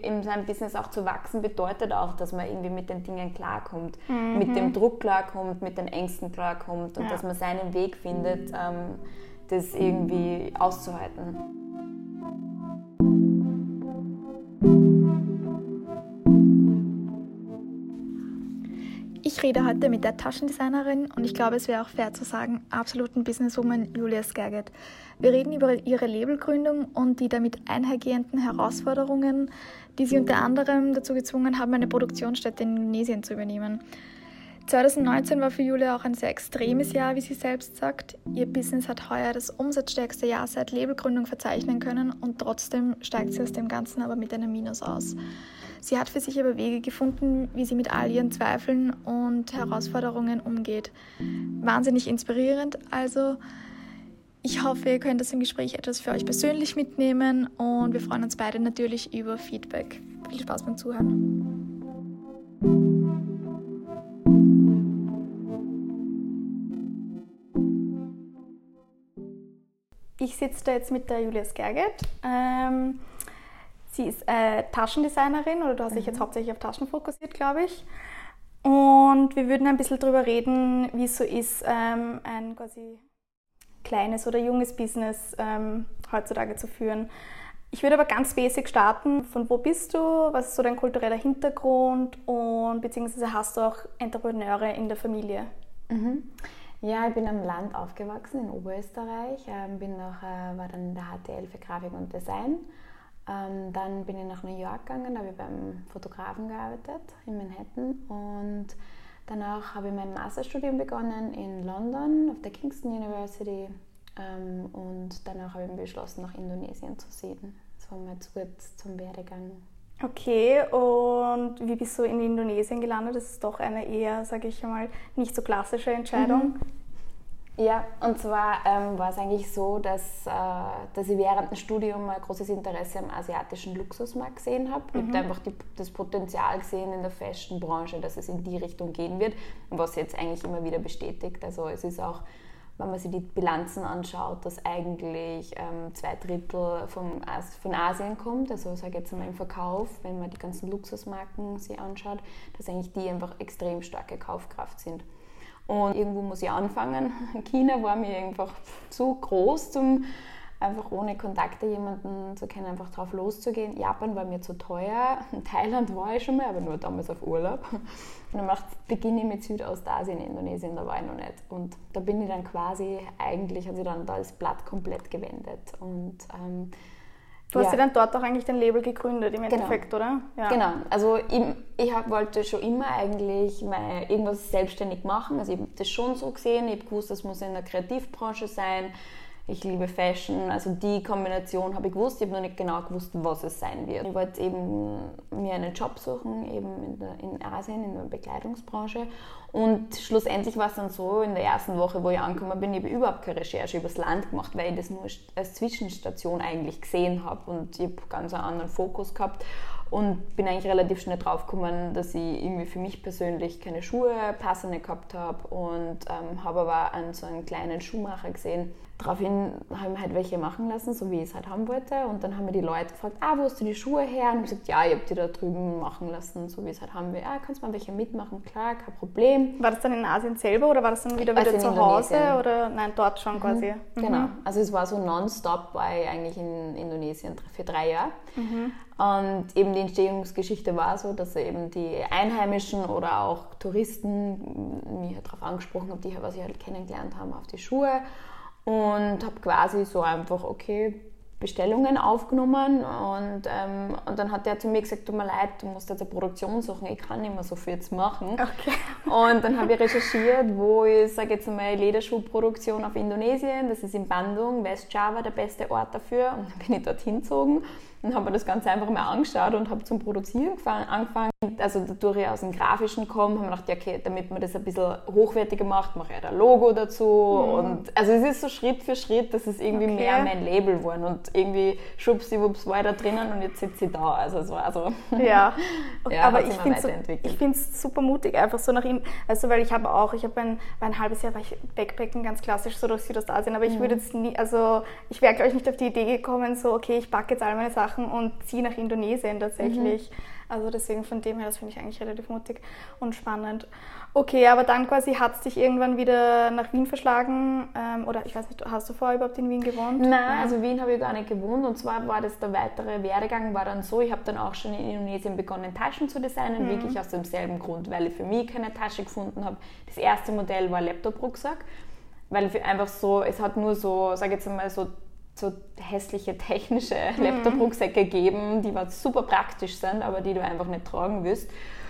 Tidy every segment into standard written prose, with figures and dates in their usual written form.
in seinem Business auch zu wachsen, bedeutet auch, dass man irgendwie mit den Dingen klarkommt, mit dem Druck klarkommt, mit den Ängsten klarkommt und dass man seinen Weg findet, das irgendwie auszuhalten. Ich rede heute mit der Taschendesignerin und ich glaube, es wäre auch fair zu sagen, absoluten Businesswoman Julia Skerget. Wir reden über ihre Labelgründung und die damit einhergehenden Herausforderungen, die sie unter anderem dazu gezwungen haben, eine Produktionsstätte in Indonesien zu übernehmen. 2019 war für Julia auch ein sehr extremes Jahr, wie sie selbst sagt. Ihr Business hat heuer das umsatzstärkste Jahr seit Labelgründung verzeichnen können und trotzdem steigt sie aus dem Ganzen aber mit einem Minus aus. Sie hat für sich aber Wege gefunden, wie sie mit all ihren Zweifeln und Herausforderungen umgeht. Wahnsinnig inspirierend, also ich hoffe, ihr könnt das im Gespräch etwas für euch persönlich mitnehmen und wir freuen uns beide natürlich über Feedback. Viel Spaß beim Zuhören. Ich sitze da jetzt mit der Julia Skerget. Sie ist Taschendesignerin, oder du hast dich jetzt hauptsächlich auf Taschen fokussiert, glaube ich. Und wir würden ein bisschen darüber reden, wie es so ist, ein quasi kleines oder junges Business heutzutage zu führen. Ich würde aber ganz basic starten. Von wo bist du? Was ist so dein kultureller Hintergrund? Und beziehungsweise hast du auch Entrepreneure in der Familie? Ja, ich bin am Land aufgewachsen, in Oberösterreich. War dann in der HTL für Grafik und Design. Dann bin ich nach New York gegangen, da habe ich beim Fotografen gearbeitet in Manhattan und danach habe ich mein Masterstudium begonnen in London auf der Kingston University und danach habe ich beschlossen, nach Indonesien zu ziehen. Das war mal zu gut zum Werdegang. Okay, und wie bist du in Indonesien gelandet? Das ist doch eine eher, sage ich mal, nicht so klassische Entscheidung. Ja, und zwar war es eigentlich so, dass ich während dem Studium ein großes Interesse am asiatischen Luxusmarkt gesehen habe. Ich habe einfach das Potenzial gesehen in der Fashion-Branche, dass es in die Richtung gehen wird, was jetzt eigentlich immer wieder bestätigt. Also es ist auch, wenn man sich die Bilanzen anschaut, dass eigentlich 2/3 von Asien kommt. Also sage jetzt mal im Verkauf, wenn man die ganzen Luxusmarken sich anschaut, dass eigentlich die einfach extrem starke Kaufkraft sind. Und irgendwo muss ich anfangen. China war mir einfach zu groß, einfach ohne Kontakte jemanden zu kennen, einfach drauf loszugehen. Japan war mir zu teuer. In Thailand war ich schon mal, aber nur damals auf Urlaub. Und dann beginne ich mit Südostasien, Indonesien, da war ich noch nicht. Und da bin ich dann quasi, eigentlich hat sich dann da das Blatt komplett gewendet. Und du hast ja dann dort auch eigentlich dein Label gegründet im Endeffekt, oder? Ja. Genau, also ich wollte schon immer eigentlich irgendwas selbstständig machen. Also ich habe das schon so gesehen, ich habe gewusst, das muss in der Kreativbranche sein. Ich liebe Fashion, also die Kombination habe ich gewusst, ich habe noch nicht genau gewusst, was es sein wird. Ich wollte eben mir einen Job suchen, eben in Asien, in der Bekleidungsbranche. Und schlussendlich war es dann so, in der ersten Woche, wo ich angekommen bin, ich habe überhaupt keine Recherche über das Land gemacht, weil ich das nur als Zwischenstation eigentlich gesehen habe und ich habe ganz einen anderen Fokus gehabt. Und bin eigentlich relativ schnell drauf gekommen, dass ich irgendwie für mich persönlich keine Schuhe passende gehabt habe und habe aber an so einen kleinen Schuhmacher gesehen. Daraufhin habe ich mir halt welche machen lassen, so wie ich es halt haben wollte. Und dann haben mir die Leute gefragt, wo hast du die Schuhe her? Und ich habe gesagt, ja, ich habe die da drüben machen lassen, so wie ich es halt haben will. Kannst du mal welche mitmachen? Klar, kein Problem. War das dann in Asien selber oder war das dann wieder zu Hause? Oder nein, dort schon quasi? Genau, also es war so nonstop, war ich eigentlich in Indonesien für 3 Jahre. Und eben die Entstehungsgeschichte war so, dass eben die Einheimischen oder auch Touristen mich halt darauf angesprochen haben, was ich halt kennengelernt haben, auf die Schuhe. Und habe quasi so einfach, Bestellungen aufgenommen und dann hat der zu mir gesagt, tut mir leid, du musst jetzt eine Produktion suchen, ich kann nicht mehr so viel jetzt machen. Okay. Und dann habe ich recherchiert, wo ich, sage jetzt mal, Lederschuhproduktion auf Indonesien, das ist in Bandung, West Java der beste Ort dafür, und dann bin ich dorthin gezogen und habe mir das Ganze einfach mal angeschaut und habe zum Produzieren angefangen. Also dadurch ich aus dem Grafischen komme, habe ich gedacht, damit man das ein bisschen hochwertiger macht, mache ich ein Logo dazu. Und also es ist so Schritt für Schritt, dass es irgendwie mehr mein Label geworden und irgendwie schwuppsiwupps war ich da drinnen und jetzt sitze ich da. Also es war so. Ja, aber ich finde es super mutig, einfach so nach ihm, also weil ich ein halbes Jahr war ich Backpacken, ganz klassisch so durch Südostasien, aber ich würde jetzt nie, also ich wäre glaube ich nicht auf die Idee gekommen, so okay, ich packe jetzt all meine Sachen Sachen und ziehe nach Indonesien tatsächlich. Also deswegen von dem her, das finde ich eigentlich relativ mutig und spannend. Okay, aber dann quasi hat es dich irgendwann wieder nach Wien verschlagen oder ich weiß nicht, hast du vorher überhaupt in Wien gewohnt? Nein, also Wien habe ich gar nicht gewohnt und zwar war das der weitere Werdegang, war dann so, ich habe dann auch schon in Indonesien begonnen Taschen zu designen, wirklich aus demselben Grund, weil ich für mich keine Tasche gefunden habe. Das erste Modell war ein Laptop-Rucksack, weil ich einfach so, es hat nur so, sage ich jetzt einmal so hässliche technische Laptop-Rucksäcke gegeben, die super praktisch sind, aber die du einfach nicht tragen willst.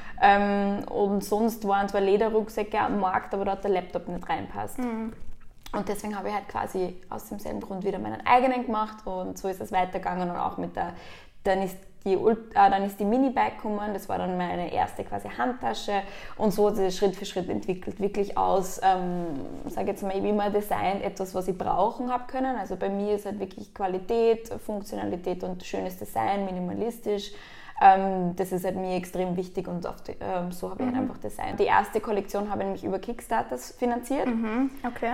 Und sonst waren zwar Lederrucksäcke am Markt, aber da hat der Laptop nicht reinpasst. Und deswegen habe ich halt quasi aus demselben Grund wieder meinen eigenen gemacht und so ist es weitergegangen und auch mit dann ist die Mini-Bike gekommen, das war dann meine erste quasi Handtasche und so hat sich das Schritt für Schritt entwickelt, wirklich aus, sage jetzt mal, wie man designt, etwas, was ich brauchen habe können, also bei mir ist halt wirklich Qualität, Funktionalität und schönes Design, minimalistisch, das ist halt mir extrem wichtig und so habe ich halt einfach designt. Die erste Kollektion habe ich nämlich über Kickstarter finanziert. Okay.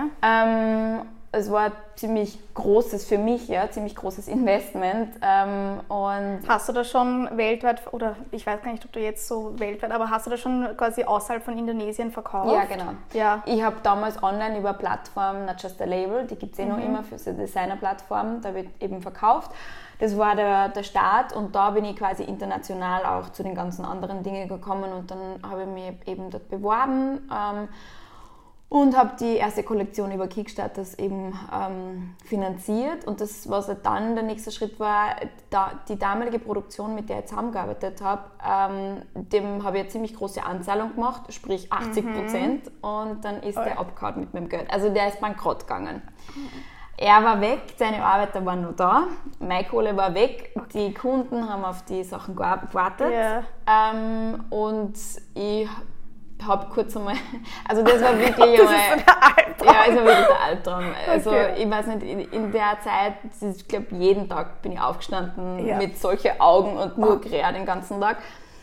Es war ziemlich großes für mich, ziemlich großes Investment. Und hast du das schon weltweit, oder ich weiß gar nicht, ob du jetzt so weltweit, aber hast du das schon quasi außerhalb von Indonesien verkauft? Ja, genau. Ja. Ich habe damals online über Plattform Not Just a Label, die gibt es noch immer für so Designer-Plattformen, da wird eben verkauft. Das war der Start und da bin ich quasi international auch zu den ganzen anderen Dingen gekommen und dann habe ich mich eben dort beworben. Und habe die erste Kollektion über Kickstarter eben finanziert. Und das, was dann der nächste Schritt war, die damalige Produktion, mit der ich zusammengearbeitet habe, dem habe ich eine ziemlich große Anzahlung gemacht, sprich 80%. Und dann ist der abgehauen mit meinem Geld. Also der ist bankrott gegangen. Er war weg, seine Arbeiter waren noch da, meine Kohle war weg, die Kunden haben auf die Sachen gewartet. Und ich habe kurz einmal, also das war wirklich das ist so der Albtraum. Ja, es war wirklich der Albtraum. Also ich weiß nicht, in der Zeit, ich glaube jeden Tag bin ich aufgestanden mit solchen Augen und nur gerät den ganzen Tag.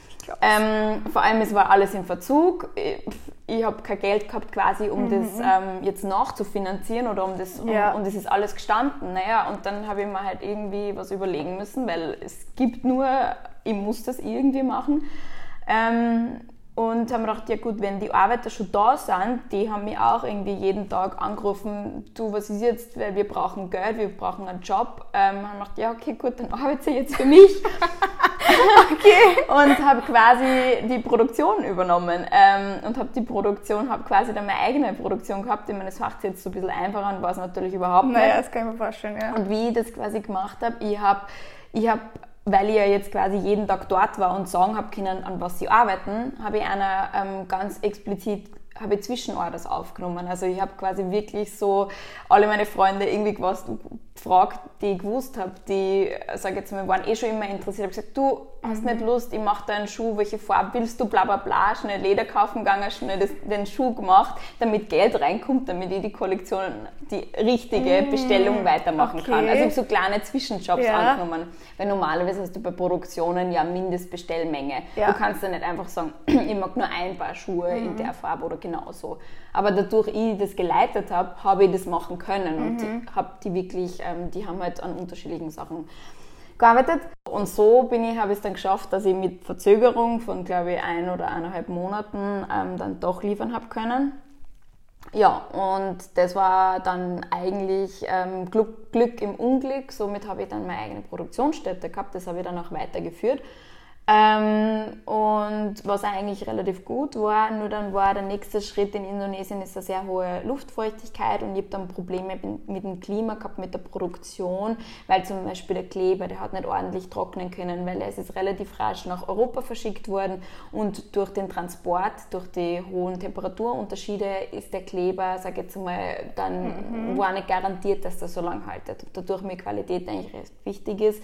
Vor allem, es war alles im Verzug. Ich habe kein Geld gehabt quasi, um das jetzt nachzufinanzieren oder und das ist alles gestanden. Naja, und dann habe ich mir halt irgendwie was überlegen müssen, weil es gibt nur, ich muss das irgendwie machen. Und haben mir gedacht, ja gut, wenn die Arbeiter schon da sind, die haben mich auch irgendwie jeden Tag angerufen, du, was ist jetzt, weil wir brauchen Geld, wir brauchen einen Job. Haben wir gedacht, ja okay, gut, dann arbeite ich jetzt für mich. Und habe quasi die Produktion übernommen und habe quasi dann meine eigene Produktion gehabt. Ich meine, das macht es jetzt so ein bisschen einfacher und war es natürlich überhaupt nicht. Naja, das kann ich mir vorstellen, ja. Und wie ich das quasi gemacht habe, ich habe weil ich ja jetzt quasi jeden Tag dort war und sagen habe können, an was sie arbeiten, habe ich einer ganz explizit Zwischenorders aufgenommen. Also ich habe quasi wirklich so alle meine Freunde irgendwie gefragt, die ich gewusst habe, die, sage jetzt mal, waren schon immer interessiert. Ich habe gesagt, du hast nicht Lust, ich mache da einen Schuh, welche Farbe willst du, bla bla bla, schnell Leder kaufen gegangen, schnell den Schuh gemacht, damit Geld reinkommt, damit ich die Kollektion, die richtige Bestellung weitermachen kann. Also ich habe so kleine Zwischenjobs angenommen, weil normalerweise hast du bei Produktionen ja Mindestbestellmenge. Du kannst ja nicht einfach sagen, ich mag nur ein paar Schuhe in der Farbe oder genau so. Aber dadurch ich das geleitet habe ich das machen können und habe die wirklich, die haben halt an unterschiedlichen Sachen gearbeitet. Und so habe ich es dann geschafft, dass ich mit Verzögerung von, glaube ich, 1 oder 1,5 Monaten dann doch liefern habe können. Ja, und das war dann eigentlich Glück im Unglück. Somit habe ich dann meine eigene Produktionsstätte gehabt. Das habe ich dann auch weitergeführt. Und was eigentlich relativ gut war, nur dann war der nächste Schritt in Indonesien ist eine sehr hohe Luftfeuchtigkeit und ich habe dann Probleme mit dem Klima gehabt, mit der Produktion, weil zum Beispiel der Kleber, der hat nicht ordentlich trocknen können, weil es ist relativ rasch nach Europa verschickt worden und durch den Transport, durch die hohen Temperaturunterschiede ist der Kleber, sage ich jetzt mal, dann war nicht garantiert, dass das so lange haltet. Und dadurch mir Qualität eigentlich recht wichtig ist.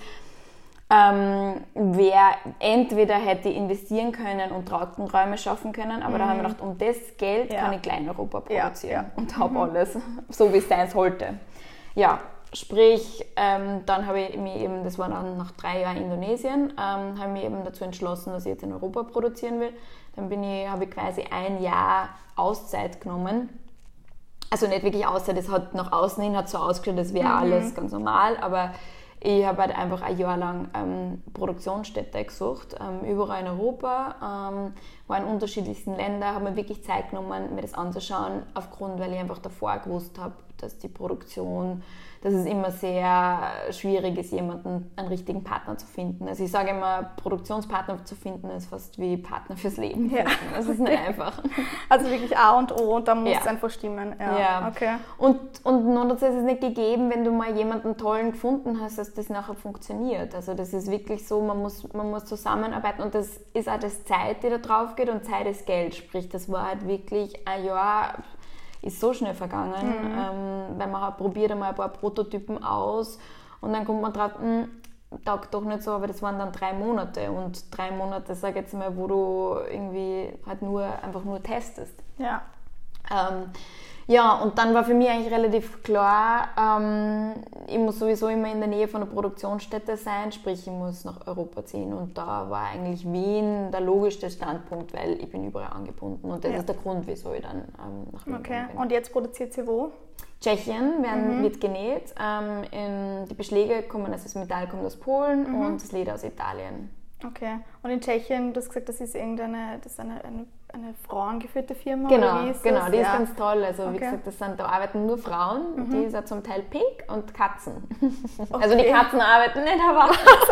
Entweder hätte investieren können und Trockenräume schaffen können, aber da haben wir gedacht, um das Geld kann ich gleich in Europa produzieren und habe alles, so wie es sein sollte. Ja, sprich, dann habe ich mich eben, das war dann nach 3 Jahren Indonesien, habe ich mich eben dazu entschlossen, dass ich jetzt in Europa produzieren will. Dann habe ich quasi 1 Jahr Auszeit genommen. Also nicht wirklich Auszeit, das hat nach außen hin hat so ausgeschaut, das wäre alles ganz normal, aber ich habe halt einfach ein Jahr lang Produktionsstätte gesucht, überall in Europa, war in unterschiedlichsten Ländern, habe mir wirklich Zeit genommen, mir das anzuschauen, weil ich einfach davor gewusst habe, dass dass es immer sehr schwierig ist, einen richtigen Partner zu finden. Also ich sage immer, Produktionspartner zu finden ist fast wie Partner fürs Leben. Ja. Das ist nicht einfach. Also wirklich A und O und da muss es einfach stimmen. Ja. Okay. Und nur dazu ist es nicht gegeben, wenn du mal jemanden tollen gefunden hast, dass das nachher funktioniert. Also das ist wirklich so, man muss zusammenarbeiten und das ist auch das Zeit, die da drauf geht und Zeit ist Geld. Sprich, das war halt wirklich ein Jahr, ist so schnell vergangen, weil man halt probiert einmal ein paar Prototypen aus und dann kommt man drauf, taugt doch nicht so, aber das waren dann 3 Monate und 3 Monate, sag ich jetzt mal, wo du irgendwie halt einfach nur testest. Ja. Ja, und dann war für mich eigentlich relativ klar, ich muss sowieso immer in der Nähe von der Produktionsstätte sein, sprich ich muss nach Europa ziehen und da war eigentlich Wien der logischste Standpunkt, weil ich bin überall angebunden und das ist der Grund, wieso ich dann nach Wien bin. Und jetzt produziert sie wo? Tschechien wird genäht, die Beschläge kommen, also das Metall kommt aus Polen und das Leder aus Italien. Okay, und in Tschechien, du hast gesagt, das ist eine frauengeführte Firma? Genau, oder wie ist die ist ja. ganz toll. Also wie gesagt, da arbeiten nur Frauen, die sind zum Teil pink und Katzen. Okay. Also die Katzen arbeiten nicht, aber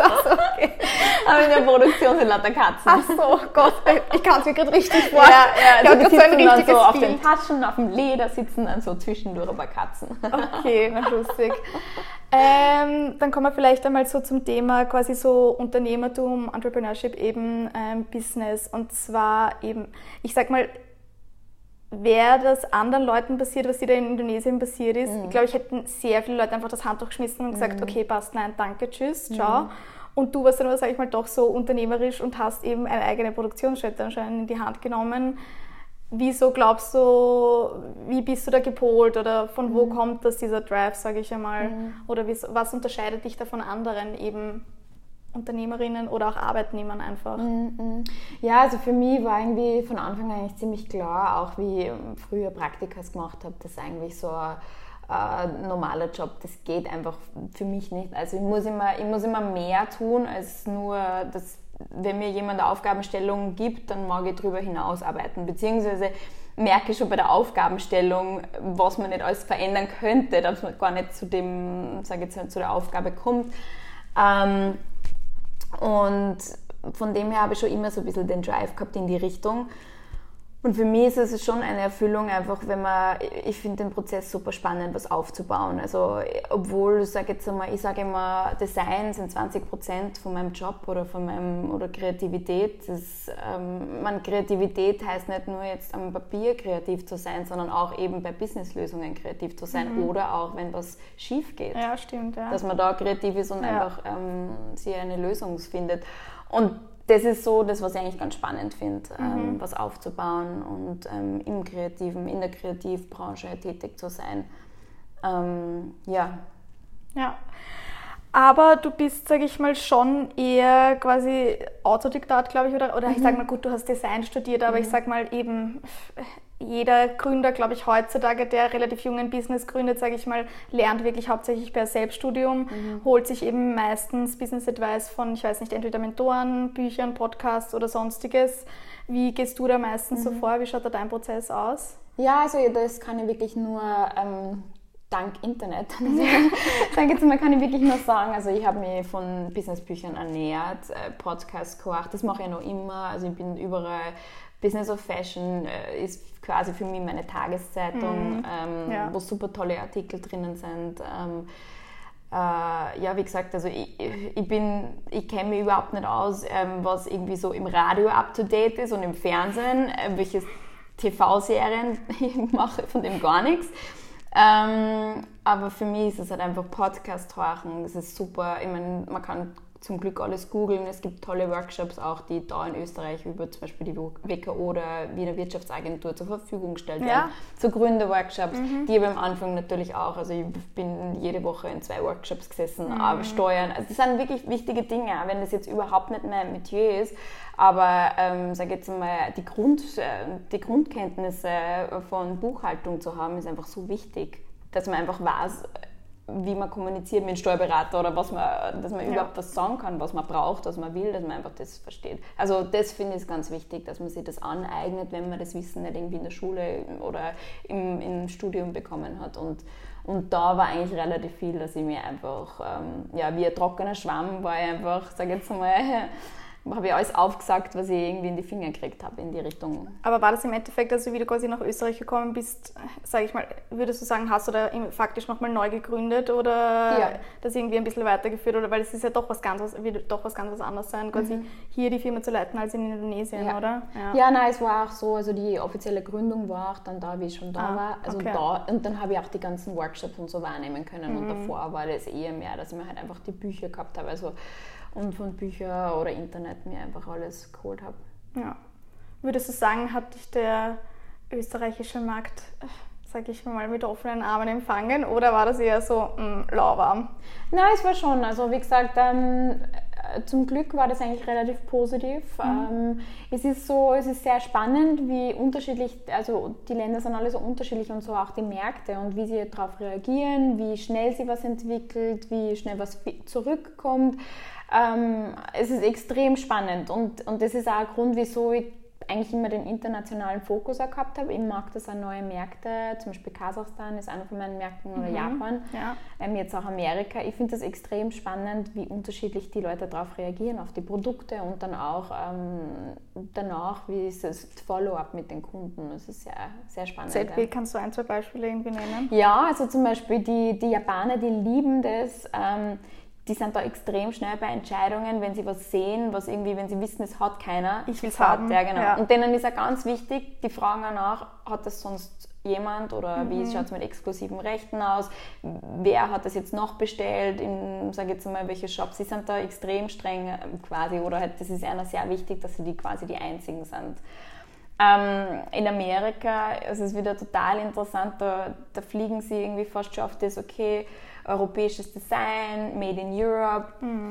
in der Produktion sind lauter Katzen. Ach so, Gott, ich kann es mir gerade richtig vorstellen. Ja, die sitzen dann so auf den Taschen, auf dem Leder, sitzen dann so zwischendurch ein paar Katzen. Okay, na lustig. Dann kommen wir vielleicht einmal so zum Thema quasi so Unternehmertum, Entrepreneurship eben, Business und zwar eben, ich sag mal, wäre das anderen Leuten passiert, was dir da in Indonesien passiert ist, ich glaube, ich hätten sehr viele Leute einfach das Handtuch geschmissen und gesagt, okay, passt, nein, danke, tschüss, ciao. Und du warst dann aber, sag ich mal, doch so unternehmerisch und hast eben eine eigene Produktionsstätte anscheinend in die Hand genommen. Wieso glaubst du, wie bist du da gepolt oder von wo kommt das, dieser Drive, sage ich einmal? Oder was unterscheidet dich da von anderen eben Unternehmerinnen oder auch Arbeitnehmern einfach? Ja, also für mich war irgendwie von Anfang an eigentlich ziemlich klar, auch wie ich früher Praktikas gemacht habe, dass eigentlich so ein normaler Job, das geht einfach für mich nicht. Also ich muss immer mehr tun als nur das. Wenn mir jemand eine Aufgabenstellung gibt, dann mag ich darüber hinaus arbeiten, beziehungsweise merke ich schon bei der Aufgabenstellung, was man nicht alles verändern könnte, dass man gar nicht zu der Aufgabe kommt. Und von dem her habe ich schon immer so ein bisschen den Drive gehabt in die Richtung. Und für mich ist es schon eine Erfüllung, einfach ich finde den Prozess super spannend, was aufzubauen. Also, obwohl, ich sage immer, Design sind 20% von meinem Job oder Kreativität. Kreativität heißt nicht nur jetzt am Papier kreativ zu sein, sondern auch eben bei Businesslösungen kreativ zu sein oder auch, wenn was schief geht. Ja, stimmt, ja. Dass man da kreativ ist und einfach sich eine Lösung findet. Und das ist so das, was ich eigentlich ganz spannend finde, was aufzubauen und in der Kreativbranche tätig zu sein. Ja. Aber du bist, sage ich mal, schon eher quasi Autodidakt, glaube ich, oder ich sage mal, gut, du hast Design studiert, aber ich sage mal eben, jeder Gründer, glaube ich, heutzutage, der relativ jungen Business gründet, sage ich mal, lernt wirklich hauptsächlich per Selbststudium, holt sich eben meistens Business Advice von, ich weiß nicht, entweder Mentoren, Büchern, Podcasts oder sonstiges. Wie gehst du da meistens so vor? Wie schaut da dein Prozess aus? Ja, also das kann ich wirklich nur dank Internet. Kann ich wirklich nur sagen, also ich habe mich von Businessbüchern ernährt, Podcasts gehört, das mache ich noch immer, also ich bin überall. Business of Fashion ist quasi für mich meine Tageszeitung, wo super tolle Artikel drinnen sind. Wie gesagt, also ich kenne mich überhaupt nicht aus, was irgendwie so im Radio up-to-date ist und im Fernsehen, welche TV-Serien ich mache, von dem gar nichts. Aber für mich ist es halt einfach Podcast hören, das ist super. Ich meine, man kann zum Glück alles googeln. Es gibt tolle Workshops auch, die da in Österreich über zum Beispiel die WKO oder Wiener Wirtschaftsagentur zur Verfügung gestellt werden. So Gründerworkshops, die aber am Anfang natürlich auch. Also ich bin jede Woche in 2 Workshops gesessen, aber Steuern. Also das sind wirklich wichtige Dinge, auch wenn das jetzt überhaupt nicht mein Metier ist. Aber sage jetzt mal, die Grundkenntnisse von Buchhaltung zu haben, ist einfach so wichtig, dass man einfach weiß, wie man kommuniziert mit dem Steuerberater oder dass man überhaupt was sagen kann, was man braucht, was man will, dass man einfach das versteht. Also das finde ich ganz wichtig, dass man sich das aneignet, wenn man das Wissen nicht irgendwie in der Schule oder im Studium bekommen hat. Und da war eigentlich relativ viel, dass ich mir einfach, wie ein trockener Schwamm war ich einfach, sage jetzt mal, habe ich alles aufgesagt, was ich irgendwie in die Finger gekriegt habe in die Richtung. Aber war das im Endeffekt, als du wieder quasi nach Österreich gekommen bist, sage ich mal, würdest du sagen, hast du da faktisch nochmal neu gegründet oder das irgendwie ein bisschen weitergeführt? Oder weil es ist ja doch was ganz was anderes sein, quasi hier die Firma zu leiten als in Indonesien, oder? Ja, nein, es war auch so, also die offizielle Gründung war auch dann da, wie ich schon da war. Also und dann habe ich auch die ganzen Workshops und so wahrnehmen können. Und davor war das eher mehr, dass ich mir halt einfach die Bücher gehabt habe. Also und von Büchern oder Internet mir einfach alles geholt habe. Ja. Würdest du sagen, hat dich der österreichische Markt, sage ich mal, mit offenen Armen empfangen oder war das eher so lauwarm? Nein, es war schon. Also wie gesagt, zum Glück war das eigentlich relativ positiv. Es ist sehr spannend, wie unterschiedlich, also die Länder sind alle so unterschiedlich und so auch die Märkte und wie sie darauf reagieren, wie schnell sie was entwickelt, wie schnell was zurückkommt. Es ist extrem spannend und das ist auch ein Grund, wieso ich eigentlich immer den internationalen Fokus auch gehabt habe. Ich mag das auch neue Märkte, zum Beispiel Kasachstan ist einer von meinen Märkten oder Japan, jetzt auch Amerika. Ich finde das extrem spannend, wie unterschiedlich die Leute darauf reagieren, auf die Produkte und dann auch danach, wie ist das Follow-up mit den Kunden. Das ist sehr, sehr spannend. ZB, kannst du ein, zwei Beispiele irgendwie nennen? Ja, also zum Beispiel die Japaner, die lieben das, die sind da extrem schnell bei Entscheidungen, wenn sie was sehen, was irgendwie, wenn sie wissen, es hat keiner. Ich will es haben. Ja, genau. Ja. Und denen ist auch ganz wichtig, die fragen danach, hat das sonst jemand oder wie schaut es mit exklusiven Rechten aus? Wer hat das jetzt noch bestellt? Sage jetzt mal, welche Shops? Sie sind da extrem streng quasi oder halt, das ist ihnen sehr wichtig, dass sie quasi die Einzigen sind. In Amerika ist es wieder total interessant, da fliegen sie irgendwie fast schon auf das, okay, europäisches Design, made in Europe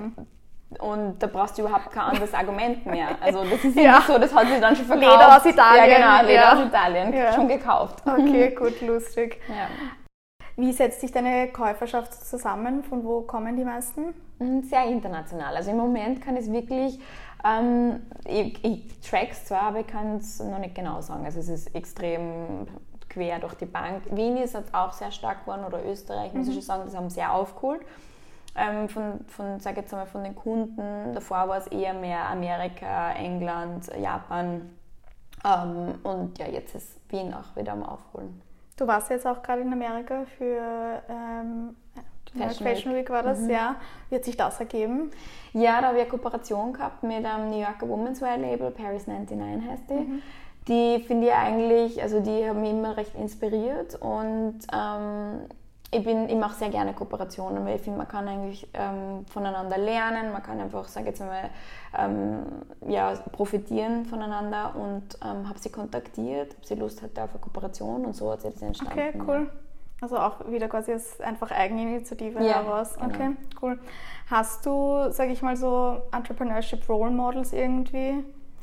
und da brauchst du überhaupt kein anderes Argument mehr. Also das ist immer so, das hat sie dann schon verkauft. Leder aus Italien. Ja genau, Leder aus Italien, schon gekauft. Okay, gut, lustig. Ja. Wie setzt sich deine Käuferschaft zusammen? Von wo kommen die meisten? Sehr international. Also im Moment kann es wirklich, ich track es zwar, aber ich kann es noch nicht genau sagen. Also es ist extrem quer durch die Bank. Wien ist jetzt auch sehr stark geworden oder Österreich, muss ich schon sagen, das haben sehr aufgeholt. Sag jetzt mal, von den Kunden. Davor war es eher mehr Amerika, England, Japan und ja, jetzt ist Wien auch wieder am Aufholen. Du warst jetzt auch gerade in Amerika für Fashion Week war das, ja. Wie hat sich das ergeben? Ja, da habe ich eine Kooperation gehabt mit einem New Yorker Women's Wear Label, Paris 99 heißt die. Die finde ich eigentlich, also die haben mich immer recht inspiriert und ich mache sehr gerne Kooperationen, weil ich finde, man kann eigentlich voneinander lernen, man kann einfach, sage jetzt mal, profitieren voneinander und habe sie kontaktiert, ob sie Lust hatte auf eine Kooperation und so hat sie das entstanden. Okay, cool. Also auch wieder quasi als einfach Eigeninitiative heraus. Genau. Okay, cool. Hast du, sage ich mal, so Entrepreneurship Role Models irgendwie?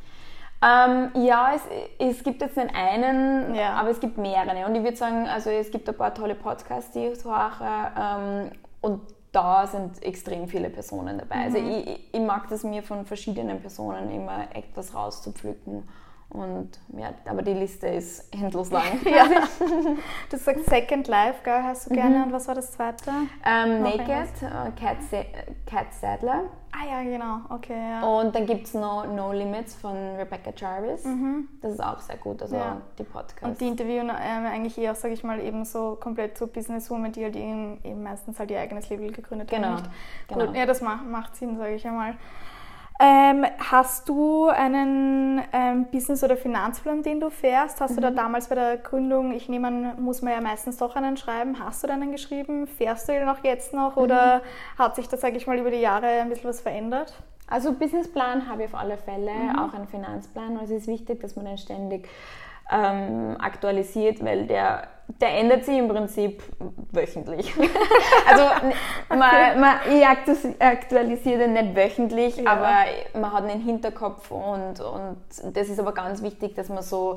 Es gibt jetzt nicht einen, aber es gibt mehrere. Und ich würde sagen, also es gibt ein paar tolle Podcasts, die ich höre. Und da sind extrem viele Personen dabei. Also ich mag das mir von verschiedenen Personen immer etwas rauszupflücken. Und ja, aber die Liste ist endlos lang. Ja. Du sagst Second Life, gell, hast du gerne. Und was war das zweite? Naked, Kat Sadler. Ah ja, genau. Okay, ja. Und dann gibt es noch No Limits von Rebecca Jarvis. Das ist auch sehr gut, also die Podcasts. Und die interviewen eigentlich eher, sage ich mal, eben so komplett so Businesswomen, die halt eben meistens halt ihr eigenes Label gegründet haben. Nicht? Genau. Gut, ja, das macht Sinn, sage ich einmal. Hast du einen Business- oder Finanzplan, den du fährst? Hast du da damals bei der Gründung, ich nehme an, muss man ja meistens doch einen schreiben, hast du da einen geschrieben? Fährst du den auch jetzt noch oder hat sich da, sage ich mal, über die Jahre ein bisschen was verändert? Also Businessplan habe ich auf alle Fälle, auch einen Finanzplan. Also es ist wichtig, dass man den ständig aktualisiert, weil der ändert sich im Prinzip wöchentlich. Also ich aktualisiere den nicht wöchentlich, aber man hat ihn im Hinterkopf und das ist aber ganz wichtig, dass man so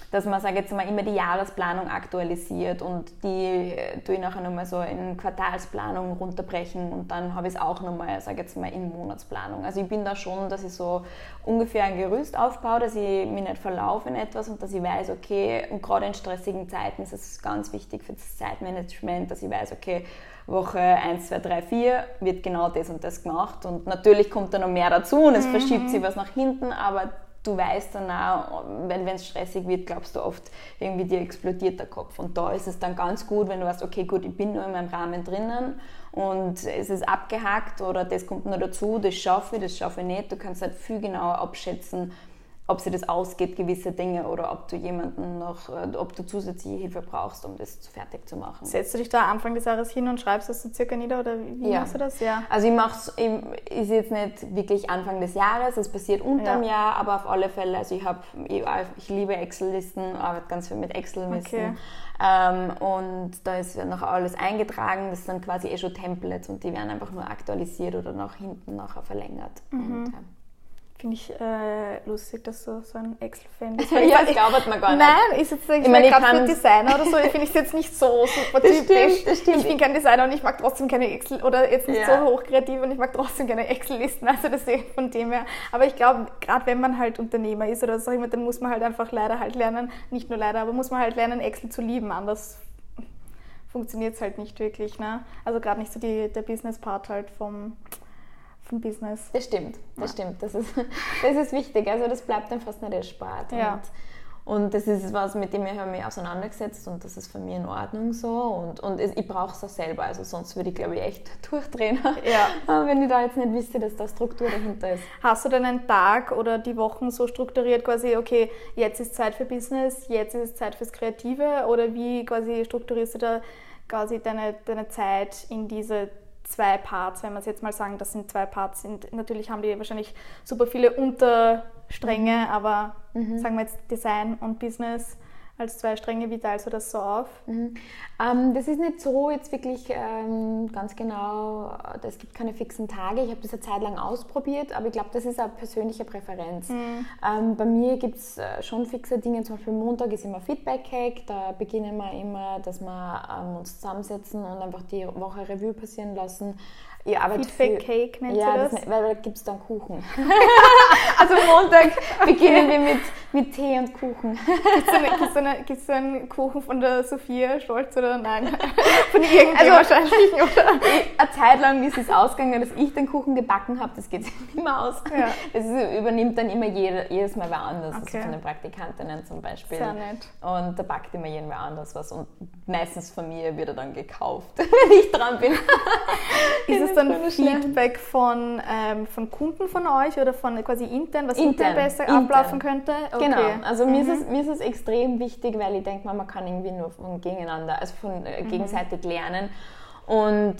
dass man, sage jetzt mal, immer die Jahresplanung aktualisiert und die tue ich nachher nochmal so in Quartalsplanung runterbrechen und dann habe ich es auch nochmal, sage jetzt mal, in Monatsplanung. Also ich bin da schon, dass ich so ungefähr ein Gerüst aufbaue, dass ich mich nicht verlaufe in etwas und dass ich weiß, okay, und gerade in stressigen Zeiten ist es ganz wichtig für das Zeitmanagement, dass ich weiß, okay, Woche 1, 2, 3, 4 wird genau das und das gemacht und natürlich kommt da noch mehr dazu und es verschiebt sich was nach hinten, aber du weißt dann auch, wenn es stressig wird, glaubst du oft, irgendwie dir explodiert der Kopf und da ist es dann ganz gut, wenn du weißt, okay gut, ich bin nur in meinem Rahmen drinnen und es ist abgehakt oder das kommt noch dazu, das schaffe ich nicht, du kannst halt viel genauer abschätzen, ob sich das ausgeht, gewisse Dinge, oder ob du ob du zusätzliche Hilfe brauchst, um das fertig zu machen. Setzt du dich da Anfang des Jahres hin und schreibst das so circa nieder, oder wie machst du das? Ja. Also ist jetzt nicht wirklich Anfang des Jahres, es passiert unterm Jahr, aber auf alle Fälle, also ich liebe Excel-Listen, arbeite ganz viel mit Excel-Listen. Okay. Und da ist noch alles eingetragen, das sind quasi schon Templates und die werden einfach nur aktualisiert oder nach hinten nachher verlängert. Und, finde ich lustig, dass du so ein Excel-Fan bist. Ja, das glaubt man gar nicht. Nein, ist jetzt gerade für Designer oder so, finde ich es jetzt nicht so super typisch. Das stimmt. Ich bin kein Designer und ich mag trotzdem keine Excel, oder jetzt nicht so hochkreativ und ich mag trotzdem keine Excel-Listen, also das von dem her. Aber ich glaube, gerade wenn man halt Unternehmer ist oder so, dann muss man halt einfach leider halt lernen, nicht nur leider, aber muss man halt lernen, Excel zu lieben, anders funktioniert es halt nicht wirklich. Ne? Also gerade nicht so der Business-Part halt vom Business. Das stimmt. Das ist wichtig. Also das bleibt dann fast nicht erspart. Ja. Und das ist was, mit dem ich mich auseinandergesetzt und das ist für mich in Ordnung so. Und ich brauche es auch selber. Also sonst würde ich, glaube ich, echt durchdrehen, wenn ich da jetzt nicht wüsste, dass da Struktur dahinter ist. Hast du deinen Tag oder die Wochen so strukturiert, quasi, okay, jetzt ist Zeit für Business, jetzt ist Zeit fürs Kreative, oder wie quasi strukturierst du da quasi deine Zeit in diese 2 Parts, wenn wir es jetzt mal sagen, das sind 2 Parts, natürlich haben die wahrscheinlich super viele Unterstränge, aber sagen wir jetzt Design und Business als 2 Stränge, wie teilst du das so auf? Das ist nicht so jetzt wirklich ganz genau, es gibt keine fixen Tage, ich habe das eine Zeit lang ausprobiert, aber ich glaube, das ist eine persönliche Präferenz. Bei mir gibt es schon fixe Dinge, zum Beispiel Montag ist immer Feedback-Cake, da beginnen wir immer, dass wir uns zusammensetzen und einfach die Woche Revue passieren lassen. Feedback-Cake nennt ihr das? Weil da gibt es dann Kuchen. Also Montag beginnen wir mit Tee und Kuchen. Gibt es einen Kuchen von der Sophia Stolz oder nein? Von irgendjemandem wahrscheinlich, oder? Eine Zeit lang ist es ausgegangen, dass ich den Kuchen gebacken habe, das geht sich nicht mehr aus. Ja. Das übernimmt dann immer jedes Mal wer anders, also von den Praktikantinnen zum Beispiel. Sehr nett. Und da backt immer wer anders was und meistens von mir wird er dann gekauft, wenn ich dran bin. Ist es dann Feedback von Kunden von euch oder von quasi intern, was intern besser ablaufen könnte? Okay. Genau, also mir ist es extrem wichtig, weil ich denke, man kann irgendwie nur von gegeneinander, also von gegenseitig lernen. Und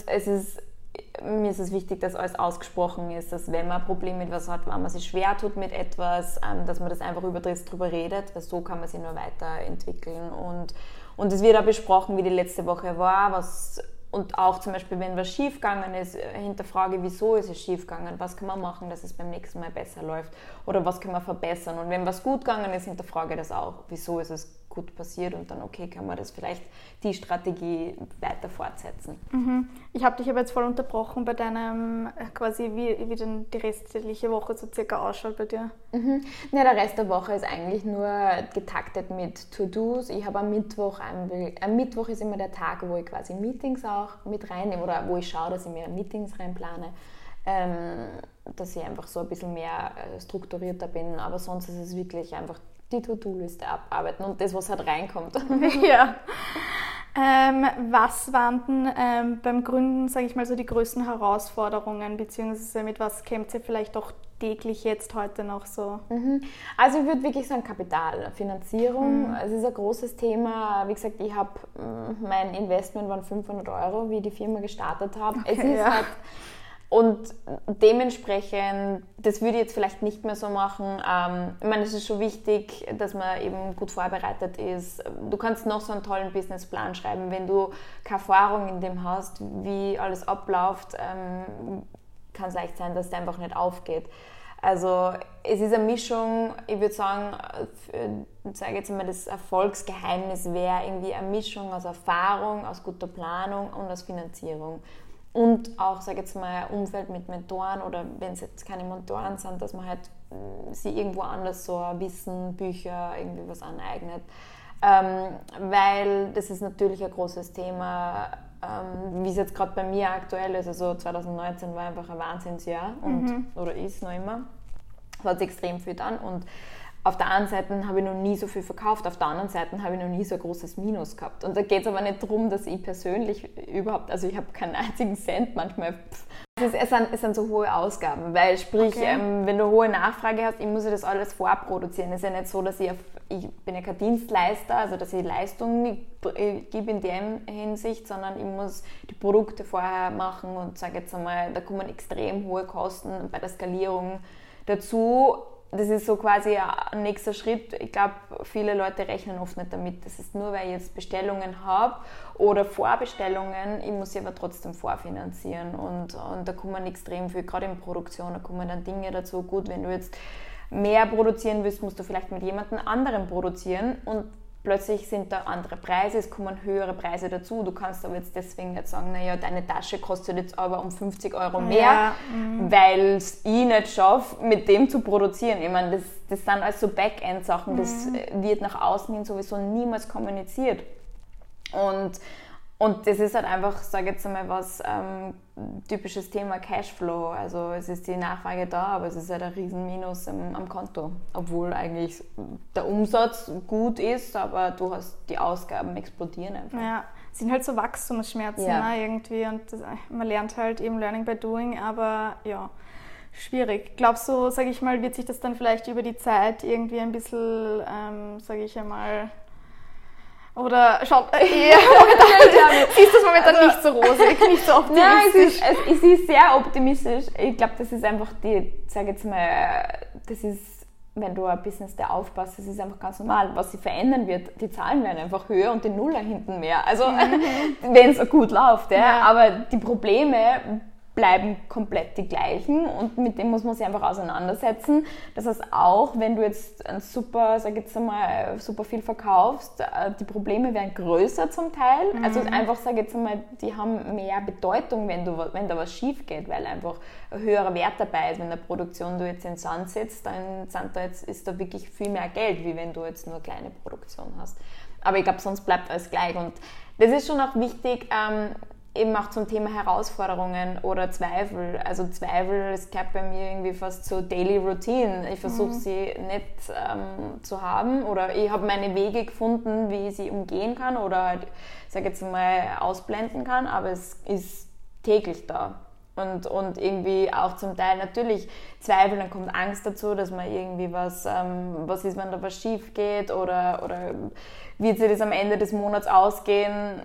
mir ist es wichtig, dass alles ausgesprochen ist, dass wenn man ein Problem mit was hat, wenn man sich schwer tut mit etwas, dass man das einfach drüber redet, weil so kann man sich nur weiterentwickeln. Und es wird auch besprochen, wie die letzte Woche war, und auch zum Beispiel, wenn was schiefgegangen ist, hinterfrage, wieso ist es schiefgegangen, was kann man machen, dass es beim nächsten Mal besser läuft oder was kann man verbessern. Und wenn was gut gegangen ist, hinterfrage das auch, wieso ist es gut passiert und dann, okay, kann man das vielleicht die Strategie weiter fortsetzen. Ich habe dich aber jetzt voll unterbrochen bei deinem, quasi wie denn die restliche Woche so circa ausschaut bei dir. Ja, der Rest der Woche ist eigentlich nur getaktet mit To-Dos. Ich habe am Mittwoch ist immer der Tag, wo ich quasi Meetings auch mit reinnehme oder wo ich schaue, dass ich mir Meetings reinplane, dass ich einfach so ein bisschen mehr strukturierter bin, aber sonst ist es wirklich einfach die To-Do-Liste abarbeiten und das, was halt reinkommt. Ja. Was waren denn beim Gründen, sage ich mal, so die größten Herausforderungen, beziehungsweise mit was kämpft ihr vielleicht auch täglich jetzt heute noch so? Also ich würde wirklich sagen Kapital, Finanzierung. Es ist ein großes Thema. Wie gesagt, mein Investment waren 500 €, wie ich die Firma gestartet habe. Okay, es ist halt und dementsprechend, das würde ich jetzt vielleicht nicht mehr so machen. Ich meine, es ist schon wichtig, dass man eben gut vorbereitet ist. Du kannst noch so einen tollen Businessplan schreiben, wenn du keine Erfahrung in dem hast, wie alles abläuft, kann es leicht sein, dass der einfach nicht aufgeht. Also es ist eine Mischung, ich würde sagen, ich sage jetzt mal, das Erfolgsgeheimnis wäre irgendwie eine Mischung aus Erfahrung, aus guter Planung und aus Finanzierung. Und auch, sage jetzt mal, ein Umfeld mit Mentoren oder wenn es jetzt keine Mentoren sind, dass man halt sich irgendwo anders so Wissen, Bücher, irgendwie was aneignet. Weil das ist natürlich ein großes Thema, wie es jetzt gerade bei mir aktuell ist. Also 2019 war einfach ein Wahnsinnsjahr oder ist noch immer. Es hat sich extrem viel getan und auf der einen Seite habe ich noch nie so viel verkauft, auf der anderen Seite habe ich noch nie so ein großes Minus gehabt. Und da geht es aber nicht darum, dass ich persönlich überhaupt, also ich habe keinen einzigen Cent manchmal. Es sind so hohe Ausgaben, weil sprich, wenn du hohe Nachfrage hast, ich muss ja das alles vorproduzieren. Es ist ja nicht so, dass ich bin ja kein Dienstleister, also dass ich Leistung gebe in der Hinsicht, sondern ich muss die Produkte vorher machen und sage jetzt einmal, da kommen extrem hohe Kosten bei der Skalierung dazu. Das ist so quasi ein nächster Schritt. Ich glaube, viele Leute rechnen oft nicht damit. Das ist nur, weil ich jetzt Bestellungen habe oder Vorbestellungen, ich muss sie aber trotzdem vorfinanzieren. Und da kommen extrem viel, gerade in Produktion, da kommen dann Dinge dazu. Gut, wenn du jetzt mehr produzieren willst, musst du vielleicht mit jemandem anderem produzieren und plötzlich sind da andere Preise, es kommen höhere Preise dazu. Du kannst aber jetzt deswegen nicht sagen, naja, deine Tasche kostet jetzt aber um 50 Euro mehr, weil es ich nicht schaffe, mit dem zu produzieren. Ich meine, das sind alles so Backend-Sachen, das wird nach außen hin sowieso niemals kommuniziert. Und das ist halt einfach, sage jetzt einmal was, typisches Thema Cashflow. Also es ist die Nachfrage da, aber es ist halt ein riesen Minus am Konto. Obwohl eigentlich der Umsatz gut ist, aber du hast die Ausgaben explodieren einfach. Ja, es sind halt so Wachstumsschmerzen ne, irgendwie und man lernt halt eben Learning by Doing, aber ja, schwierig. Glaubst du, sage ich mal, wird sich das dann vielleicht über die Zeit irgendwie ein bisschen, sage ich einmal, oder schaut siehst du es momentan nicht so rosig, nicht so optimistisch? Nein, es ist sehr optimistisch. Ich glaube, das ist einfach sage jetzt mal, das ist, wenn du ein Business da aufpasst, das ist einfach ganz normal. Was sich verändern wird, die Zahlen werden einfach höher und die Nuller hinten mehr. Also, wenn es gut läuft, ja. Aber die Probleme bleiben komplett die gleichen und mit dem muss man sich einfach auseinandersetzen. Das heißt auch, wenn du jetzt super viel verkaufst, die Probleme werden größer zum Teil. Also einfach, sage jetzt einmal, die haben mehr Bedeutung, wenn da was schief geht, weil einfach ein höherer Wert dabei ist. Wenn in der Produktion du jetzt in den Sand setzt, dann ist da wirklich viel mehr Geld, wie wenn du jetzt nur eine kleine Produktion hast. Aber ich glaube, sonst bleibt alles gleich und das ist schon auch wichtig, eben auch zum Thema Herausforderungen oder Zweifel. Also Zweifel, das gehört bei mir irgendwie fast zur Daily Routine. Ich versuche sie nicht zu haben oder ich habe meine Wege gefunden, wie ich sie umgehen kann oder halt, sage jetzt mal, ausblenden kann, aber es ist täglich da. Und irgendwie auch zum Teil natürlich Zweifel, dann kommt Angst dazu, dass man irgendwie was ist, wenn da was schief geht oder wird sich das am Ende des Monats ausgehen.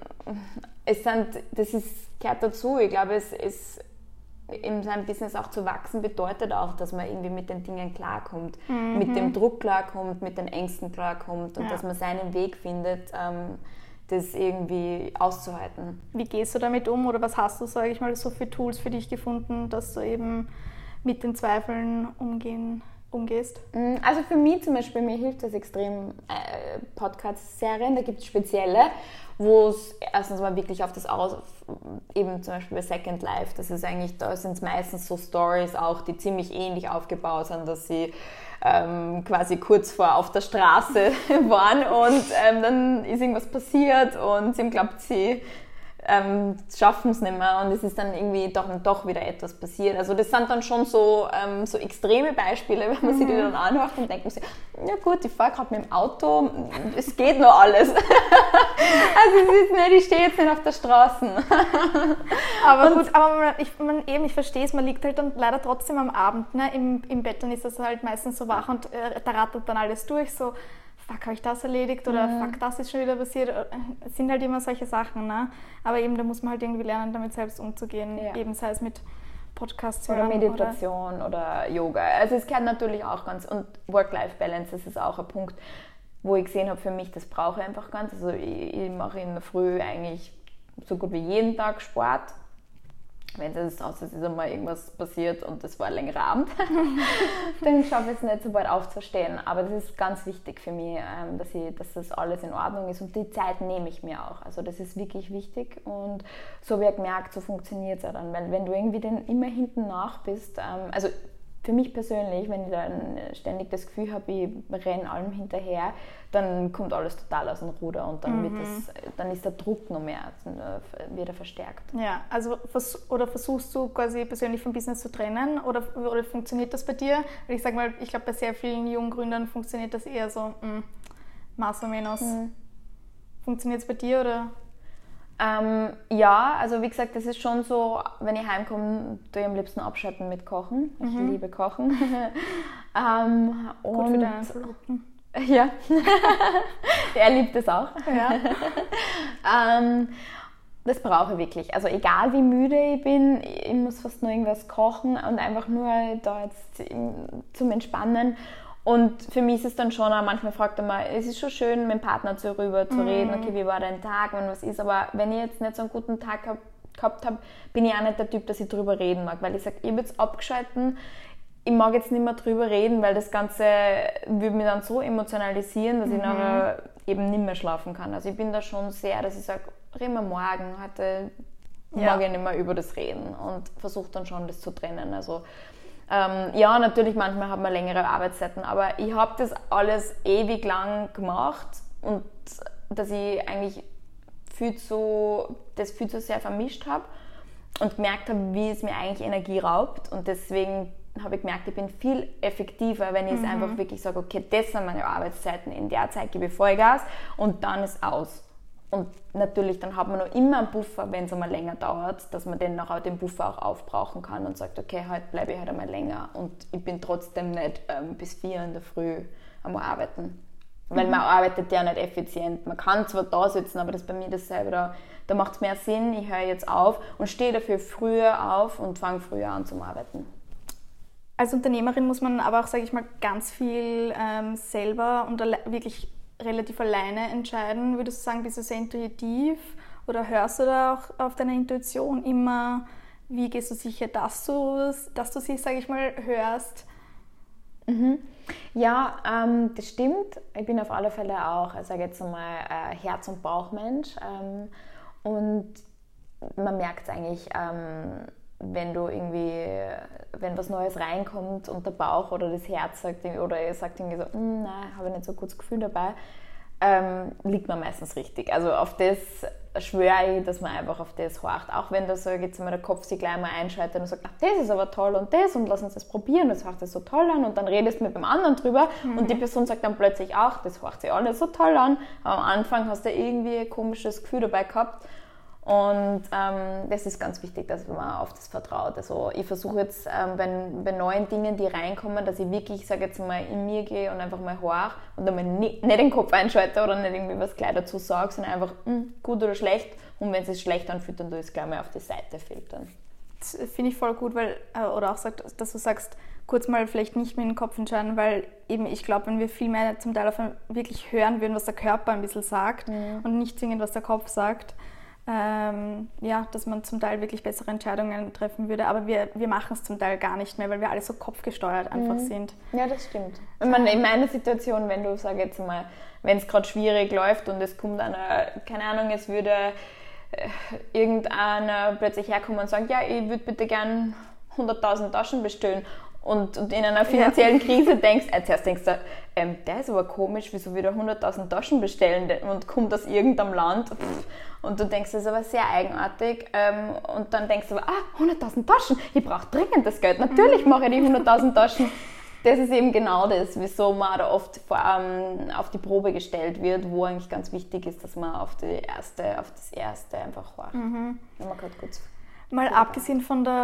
Gehört dazu. Ich glaube, in seinem Business auch zu wachsen bedeutet auch, dass man irgendwie mit den Dingen klarkommt, mit dem Druck klarkommt, mit den Ängsten klarkommt und dass man seinen Weg findet, das irgendwie auszuhalten. Wie gehst du damit um oder was hast du, sage ich mal, so für Tools für dich gefunden, dass du eben mit den Zweifeln umgehst? Also für mich zum Beispiel, mir hilft das extrem Podcast-Serien, da gibt es spezielle, wo es erstens mal wirklich auf das eben zum Beispiel bei Second Life, das ist eigentlich, da sind es meistens so Stories auch, die ziemlich ähnlich aufgebaut sind, dass sie quasi kurz vor auf der Straße waren und dann ist irgendwas passiert und sie glaubt, sie schaffen es nicht mehr und es ist dann irgendwie doch wieder etwas passiert. Also das sind dann schon so extreme Beispiele, wenn man sich die dann anhört und denkt man sich, ja gut, ich fahre gerade mit dem Auto, es geht noch alles. Also es ist nicht, ich stehe jetzt nicht auf der Straße. Aber ich verstehe es, man liegt halt dann leider trotzdem am Abend, ne? Im Bett, dann ist das halt meistens so wach und da rattert dann alles durch, so fuck, habe ich das erledigt oder fuck, das ist schon wieder passiert. Es sind halt immer solche Sachen, ne? Aber eben, da muss man halt irgendwie lernen, damit selbst umzugehen, eben sei es mit Podcasts oder Meditation oder Yoga. Also es gehört natürlich auch ganz, und Work-Life-Balance, das ist auch ein Punkt, wo ich gesehen habe, für mich, das brauche ich einfach ganz. Also ich mache in der Früh eigentlich so gut wie jeden Tag Sport Wenn es jetzt aus ist einmal irgendwas passiert und es war ein längerer Abend, dann schaffe ich es nicht so bald aufzustehen. Aber das ist ganz wichtig für mich, dass das alles in Ordnung ist und die Zeit nehme ich mir auch. Also das ist wirklich wichtig und so habe ich gemerkt, so funktioniert es auch dann. Weil wenn du irgendwie dann immer hinten nach bist, also für mich persönlich, wenn ich dann ständig das Gefühl habe, ich renne allem hinterher, dann kommt alles total aus dem Ruder und dann, dann ist der Druck noch mehr wieder verstärkt. Ja, also versuchst du quasi persönlich vom Business zu trennen oder funktioniert das bei dir? Weil ich sage mal, ich glaube, bei sehr vielen jungen Gründern funktioniert das eher so, más o menos. Funktioniert es bei dir oder? Ja, also wie gesagt, das ist schon so, wenn ich heimkomme, tue ich am liebsten abschalten mit Kochen. Ich liebe Kochen. Gut für deinen Verlobten. Ja, er liebt es auch. Ja. Das brauche ich wirklich. Also egal wie müde ich bin, ich muss fast nur irgendwas kochen und einfach nur da jetzt zum Entspannen. Und für mich ist es dann schon, manchmal fragt er mal, es ist schon schön, mit dem Partner darüber zu reden, okay, wie war dein Tag, wenn was ist, aber wenn ich jetzt nicht so einen guten Tag gehabt habe, bin ich auch nicht der Typ, dass ich drüber reden mag, weil ich sage, ich habe jetzt abgeschalten, ich mag jetzt nicht mehr drüber reden, weil das Ganze würde mich dann so emotionalisieren, dass ich nachher eben nicht mehr schlafen kann. Also ich bin da schon sehr, dass ich sage, reden wir morgen, heute mag ich nicht mehr über das reden und versuche dann schon, das zu trennen. Also ja, natürlich, manchmal hat man längere Arbeitszeiten, aber ich habe das alles ewig lang gemacht und dass ich eigentlich das viel zu sehr vermischt habe und gemerkt habe, wie es mir eigentlich Energie raubt und deswegen habe ich gemerkt, ich bin viel effektiver, wenn ich es einfach wirklich sage, okay, das sind meine Arbeitszeiten, in der Zeit gebe ich Vollgas und dann ist aus. Und natürlich, dann hat man noch immer einen Buffer, wenn es einmal länger dauert, dass man den Buffer auch aufbrauchen kann und sagt, okay, heute bleibe ich halt einmal länger und ich bin trotzdem nicht bis 4 in der Früh am Arbeiten. Weil man arbeitet ja nicht effizient. Man kann zwar da sitzen, aber das ist bei mir dasselbe. Da macht es mehr Sinn, ich höre jetzt auf und stehe dafür früher auf und fange früher an zum Arbeiten. Als Unternehmerin muss man aber auch, sage ich mal, ganz viel selber und wirklich relativ alleine entscheiden. Würdest du sagen, bist du sehr intuitiv oder hörst du da auch auf deine Intuition immer? Wie gehst du sicher, dass du sie, sage ich mal, hörst? Ja, das stimmt. Ich bin auf alle Fälle auch, ich sage jetzt einmal, Herz- und Bauchmensch. Und man merkt es eigentlich, wenn was Neues reinkommt und der Bauch oder das Herz sagt, oder er sagt irgendwie so, nein, habe ich nicht so ein gutes Gefühl dabei, liegt man meistens richtig. Also auf das schwöre ich, dass man einfach auf das horcht. Auch wenn da so jetzt mal der Kopf sich gleich mal einschaltet und sagt, ach, das ist aber toll und lass uns das probieren, das hört sich so toll an und dann redest du mit dem anderen drüber und die Person sagt dann plötzlich auch, das hört sich alles so toll an. Aber am Anfang hast du irgendwie ein komisches Gefühl dabei gehabt. Und das ist ganz wichtig, dass man auf das vertraut. Also ich versuche jetzt bei neuen Dingen, die reinkommen, dass ich wirklich, sage jetzt mal, in mir gehe und einfach mal horch und einmal nicht den Kopf einschalte oder nicht irgendwie was gleich dazu sage, sondern einfach gut oder schlecht. Und wenn es sich schlecht anfühlt, dann tue ich es gleich mal auf die Seite filtern. Das finde ich voll gut, weil, oder auch, dass du sagst, kurz mal vielleicht nicht mit dem Kopf entscheiden, weil eben ich glaube, wenn wir viel mehr zum Teil wirklich hören würden, was der Körper ein bisschen sagt und nicht zwingend, was der Kopf sagt, dass man zum Teil wirklich bessere Entscheidungen treffen würde, aber wir machen es zum Teil gar nicht mehr, weil wir alle so kopfgesteuert einfach sind. Ja, das stimmt. Ich meine, in meiner Situation, wenn du, sag jetzt mal, wenn es gerade schwierig läuft und es kommt keine Ahnung, es würde irgendeiner plötzlich herkommen und sagen, ja, ich würde bitte gern 100.000 Taschen bestellen und in einer finanziellen Krise zuerst denkst du, der ist aber komisch, wieso wieder 100.000 Taschen bestellen und kommt aus irgendeinem Land. Und du denkst, das ist aber sehr eigenartig. Und dann denkst du aber, 100.000 Taschen, ich brauche dringend das Geld. Natürlich mache ich die 100.000 Taschen. Das ist eben genau das, wieso man da oft auf die Probe gestellt wird, wo eigentlich ganz wichtig ist, dass man auf das Erste einfach horcht. Wenn man gerade kurz mal abgesehen von den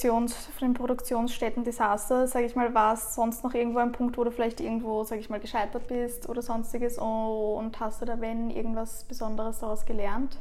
Produktionsstätten-Desaster, sage ich mal, war es sonst noch irgendwo ein Punkt, wo du vielleicht irgendwo, sage ich mal, gescheitert bist oder sonstiges und hast du da, wenn, irgendwas Besonderes daraus gelernt?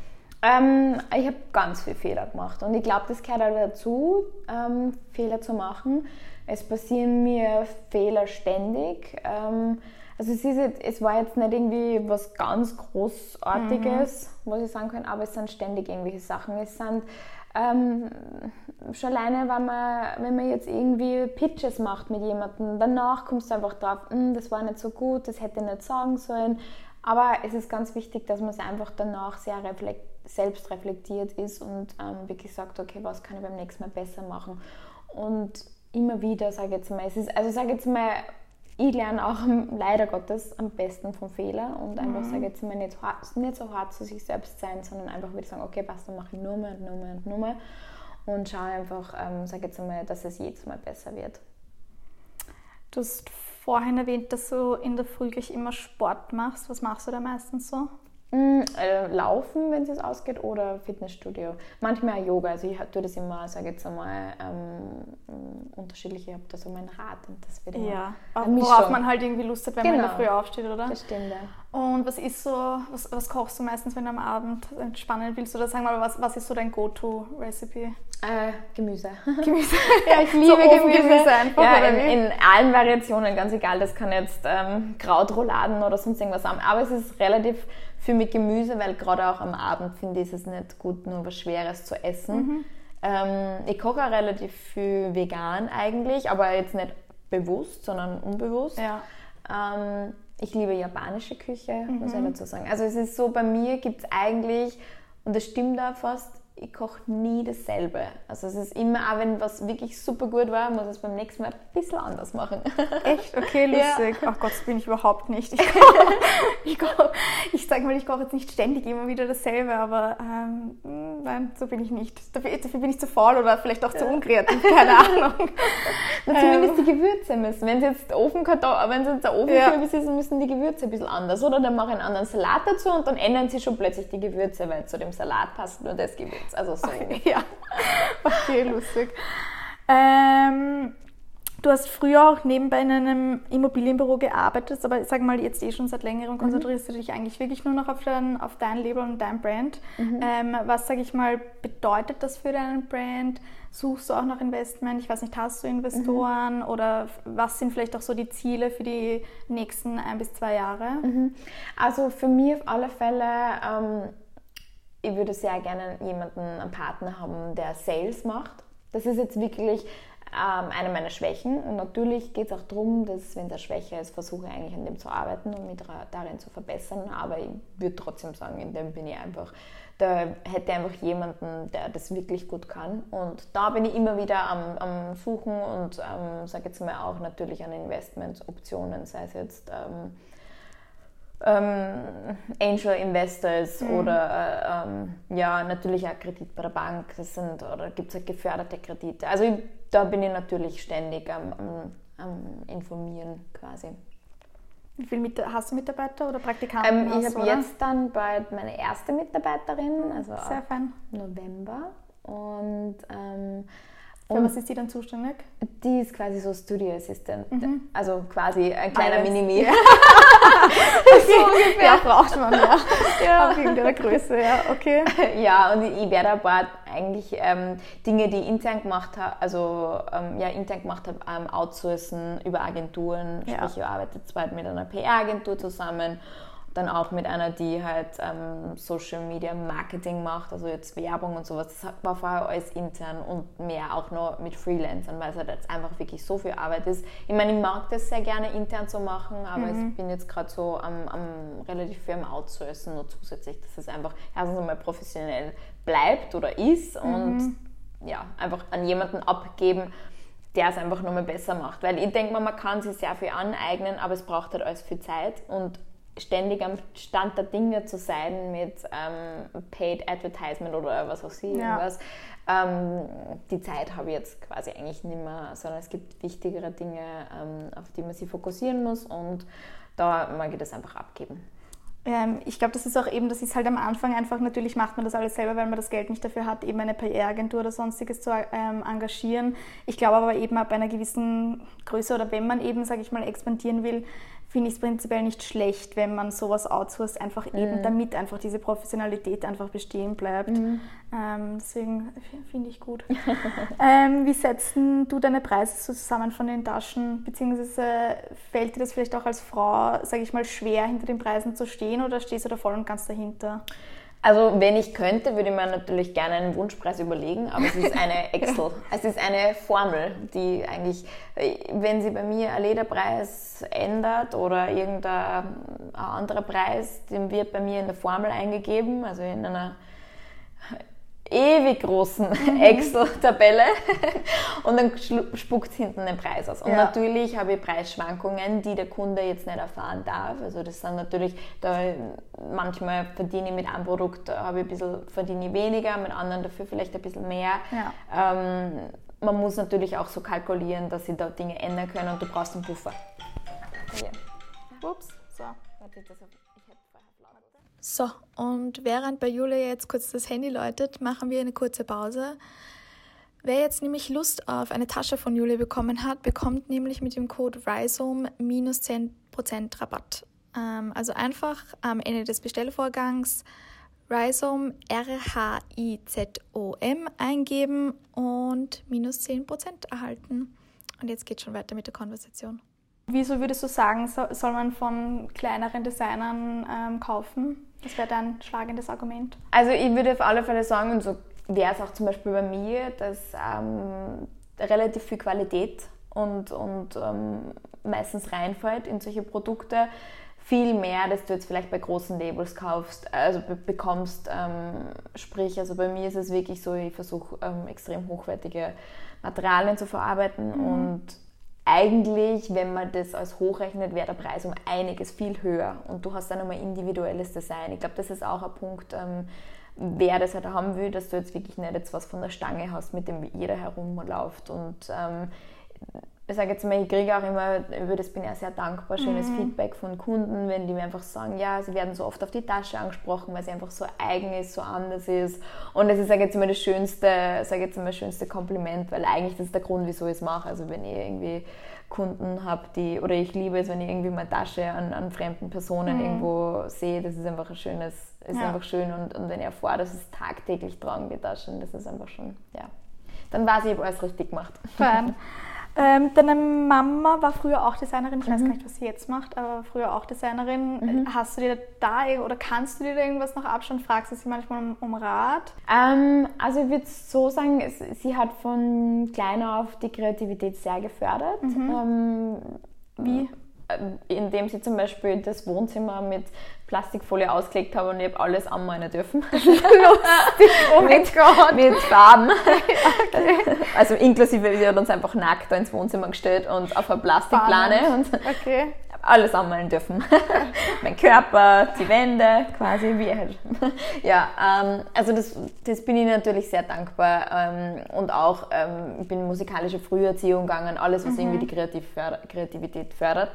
Ich habe ganz viele Fehler gemacht und ich glaube, das gehört auch dazu, Fehler zu machen. Es passieren mir Fehler ständig. Also es war jetzt nicht irgendwie was ganz Großartiges, was ich sagen kann, aber es sind ständig irgendwelche Sachen. Es sind schon alleine, wenn man jetzt irgendwie Pitches macht mit jemandem, danach kommst du einfach drauf, das war nicht so gut, das hätte ich nicht sagen sollen. Aber es ist ganz wichtig, dass man es einfach danach sehr selbst reflektiert ist und wirklich sagt, okay, was kann ich beim nächsten Mal besser machen. Und immer wieder, sage ich jetzt mal, ich lerne auch leider Gottes am besten vom Fehler und einfach, sage jetzt mal, nicht so hart zu sich selbst sein, sondern einfach wieder sagen, okay, passt, dann mache ich nur mehr und nur mehr und nur mehr und schaue einfach, sage jetzt mal, dass es jedes Mal besser wird. Du hast vorhin erwähnt, dass du in der Früh gleich immer Sport machst. Was machst du da meistens so? Laufen, wenn es ausgeht, oder Fitnessstudio. Manchmal Yoga, also ich tue das immer, sage jetzt einmal, unterschiedlich. Ich habe da so mein Rad und das wird immer worauf man halt irgendwie Lust hat, wenn man in der Früh aufsteht, oder? Das stimmt, ja. Und was kochst du meistens, wenn du am Abend entspannen willst? Oder sag mal, was ist so dein Go-To-Recipe? Gemüse. Ja, ich liebe Gemüse einfach, ja, oder wie? In allen Variationen, ganz egal. Das kann jetzt Krautrouladen oder sonst irgendwas haben. Aber es ist relativ viel mit Gemüse, weil gerade auch am Abend finde ich es nicht gut, nur was Schweres zu essen. Ich koche auch relativ viel vegan eigentlich, aber jetzt nicht bewusst, sondern unbewusst. Ja. Ich liebe japanische Küche, muss ich dazu sagen. Also es ist so, bei mir gibt es eigentlich, und das stimmt auch fast, ich koche nie dasselbe. Also es ist immer, auch wenn was wirklich super gut war, muss ich es beim nächsten Mal ein bisschen anders machen. Echt? Okay, lustig. Ja. Ach Gott, das bin ich überhaupt nicht. Ich sage mal, ich koche jetzt nicht ständig immer wieder dasselbe, aber nein, so bin ich nicht. Dafür bin ich zu faul oder vielleicht auch zu unkreativ, keine Ahnung. Zumindest die Gewürze müssen. Wenn es jetzt der Ofenkürbis ist, müssen die Gewürze ein bisschen anders. Oder dann mache ich einen anderen Salat dazu und dann ändern sie schon plötzlich die Gewürze, weil zu dem Salat passt nur das Gewürz. Also so. Ja, okay, lustig. Du hast früher auch nebenbei in einem Immobilienbüro gearbeitet, aber sag mal, jetzt schon seit längerem konzentrierst du dich eigentlich wirklich nur noch auf dein Label und dein Brand. Was, sag ich mal, bedeutet das für deinen Brand? Suchst du auch nach Investment? Ich weiß nicht, hast du Investoren oder was sind vielleicht auch so die Ziele für die nächsten 1 bis 2 Jahre? Also für mich auf alle Fälle, ich würde sehr gerne einen Partner haben, der Sales macht. Das ist jetzt wirklich eine meiner Schwächen. Und natürlich geht es auch darum, dass, wenn der schwächer ist, versuche ich eigentlich an dem zu arbeiten und mich darin zu verbessern. Aber ich würde trotzdem sagen, in dem bin ich einfach, da hätte ich einfach jemanden, der das wirklich gut kann. Und da bin ich immer wieder am Suchen und sage jetzt mal auch natürlich an Investmentoptionen, sei es jetzt Angel Investors oder natürlich auch Kredit bei der Bank, oder gibt es halt geförderte Kredite. Also da bin ich natürlich ständig am Informieren quasi. Wie viel hast du Mitarbeiter oder Praktikanten? Ich habe jetzt dann bald meine erste Mitarbeiterin, also sehr fein. November. Und für was ist die dann zuständig? Die ist quasi so Studio Assistant, also quasi ein kleiner Mini-Me. So ungefähr. Ja, braucht man, ja. Auf irgendeiner Größe, ja, okay. Ja, und ich werde ein paar eigentlich Dinge, die ich intern gemacht habe, outsourcen über Agenturen. Ja. Sprich, ich arbeite jetzt bald mit einer PR-Agentur zusammen. Dann auch mit einer, die halt Social Media Marketing macht, also jetzt Werbung und sowas. Das war vorher alles intern und mehr auch noch mit Freelancern, weil es halt jetzt einfach wirklich so viel Arbeit ist. Ich meine, ich mag das sehr gerne intern zu machen, aber ich bin jetzt gerade so relativ viel am Outsourcen nur zusätzlich, dass es einfach erstens einmal professionell bleibt oder ist und ja, einfach an jemanden abgeben, der es einfach nochmal besser macht. Weil ich denke mal, man kann sich sehr viel aneignen, aber es braucht halt alles viel Zeit und ständig am Stand der Dinge zu sein mit Paid Advertisement oder was auch irgendwas. Die Zeit habe ich jetzt quasi eigentlich nicht mehr, sondern es gibt wichtigere Dinge, auf die man sich fokussieren muss und da mag ich das einfach abgeben. Ich glaube, das ist halt am Anfang einfach, natürlich macht man das alles selber, weil man das Geld nicht dafür hat, eben eine PR-Agentur oder sonstiges zu engagieren. Ich glaube aber eben ab einer gewissen Größe oder wenn man eben, sage ich mal, expandieren will, finde ich es prinzipiell nicht schlecht, wenn man sowas outsourced, einfach eben damit einfach diese Professionalität einfach bestehen bleibt. Deswegen finde ich gut. Wie setzt du deine Preise so zusammen von den Taschen? Beziehungsweise fällt dir das vielleicht auch als Frau, sage ich mal, schwer, hinter den Preisen zu stehen oder stehst du da voll und ganz dahinter? Also wenn ich könnte, würde ich mir natürlich gerne einen Wunschpreis überlegen, aber es ist eine Excel, es ist eine Formel, die eigentlich, wenn sie bei mir ein Lederpreis ändert oder irgendein anderer Preis, den wird bei mir in der Formel eingegeben, also in einer ewig großen Excel-Tabelle und dann spuckt es hinten den Preis aus. Und natürlich habe ich Preisschwankungen, die der Kunde jetzt nicht erfahren darf. Also das sind natürlich, manchmal verdiene ich mit einem Produkt verdiene ich weniger, mit anderen dafür vielleicht ein bisschen mehr. Ja. Man muss natürlich auch so kalkulieren, dass sich da Dinge ändern können und du brauchst einen Puffer. Okay. Ups, so. So, und während bei Julia jetzt kurz das Handy läutet, machen wir eine kurze Pause. Wer jetzt nämlich Lust auf eine Tasche von Julia bekommen hat, bekommt nämlich mit dem Code Rhizome minus 10% Rabatt. Also einfach am Ende des Bestellvorgangs Rhizome, R-H-I-Z-O-M eingeben und minus 10% erhalten. Und jetzt geht's schon weiter mit der Konversation. Wieso würdest du sagen, soll man von kleineren Designern kaufen? Das wäre dein schlagendes Argument. Also ich würde auf alle Fälle sagen, und so wäre es auch zum Beispiel bei mir, dass relativ viel Qualität und meistens reinfällt in solche Produkte. Viel mehr, dass du jetzt vielleicht bei großen Labels kaufst, also bekommst. Sprich, also bei mir ist es wirklich so, ich versuche extrem hochwertige Materialien zu verarbeiten und eigentlich, wenn man das als hochrechnet, wäre der Preis um einiges viel höher und du hast dann nochmal individuelles Design. Ich glaube, das ist auch ein Punkt, wer das halt haben will, dass du jetzt wirklich nicht jetzt was von der Stange hast, mit dem jeder herumläuft. Und ich sage jetzt mal, ich kriege auch immer, über das bin ich auch sehr dankbar, schönes Feedback von Kunden, wenn die mir einfach sagen, ja, sie werden so oft auf die Tasche angesprochen, weil sie einfach so eigen ist, so anders ist. Und das ist, sage ich jetzt mal, das schönste Kompliment, weil eigentlich das ist der Grund, wieso ich es mache. Also wenn ich irgendwie Kunden habe, oder ich liebe es, wenn ich irgendwie meine Tasche an fremden Personen irgendwo sehe, das ist einfach einfach schön. Und wenn ich erfahre, dass es tagtäglich tragen, die Taschen, das ist einfach schon, ja. Dann weiß ich, ich habe alles richtig gemacht. Fein. Deine Mama war früher auch Designerin, ich weiß gar nicht, was sie jetzt macht, aber früher auch Designerin. Hast du dir oder kannst du dir da irgendwas noch abschauen? Fragst du sie manchmal um Rat? Also ich würde so sagen, sie hat von klein auf die Kreativität sehr gefördert. Wie? Indem sie zum Beispiel das Wohnzimmer mit Plastikfolie ausgelegt habe und ich habe alles anmalen dürfen. Lustig, oh mein Gott. Mit Farben. Okay. Also inklusive, wir haben uns einfach nackt da ins Wohnzimmer gestellt und auf eine Plastikplane und alles anmalen dürfen. Mein Körper, die Wände, quasi wie halt. Ja, also das bin ich natürlich sehr dankbar. Und auch, ich bin in musikalische Früherziehung gegangen, alles was irgendwie die Kreativität fördert.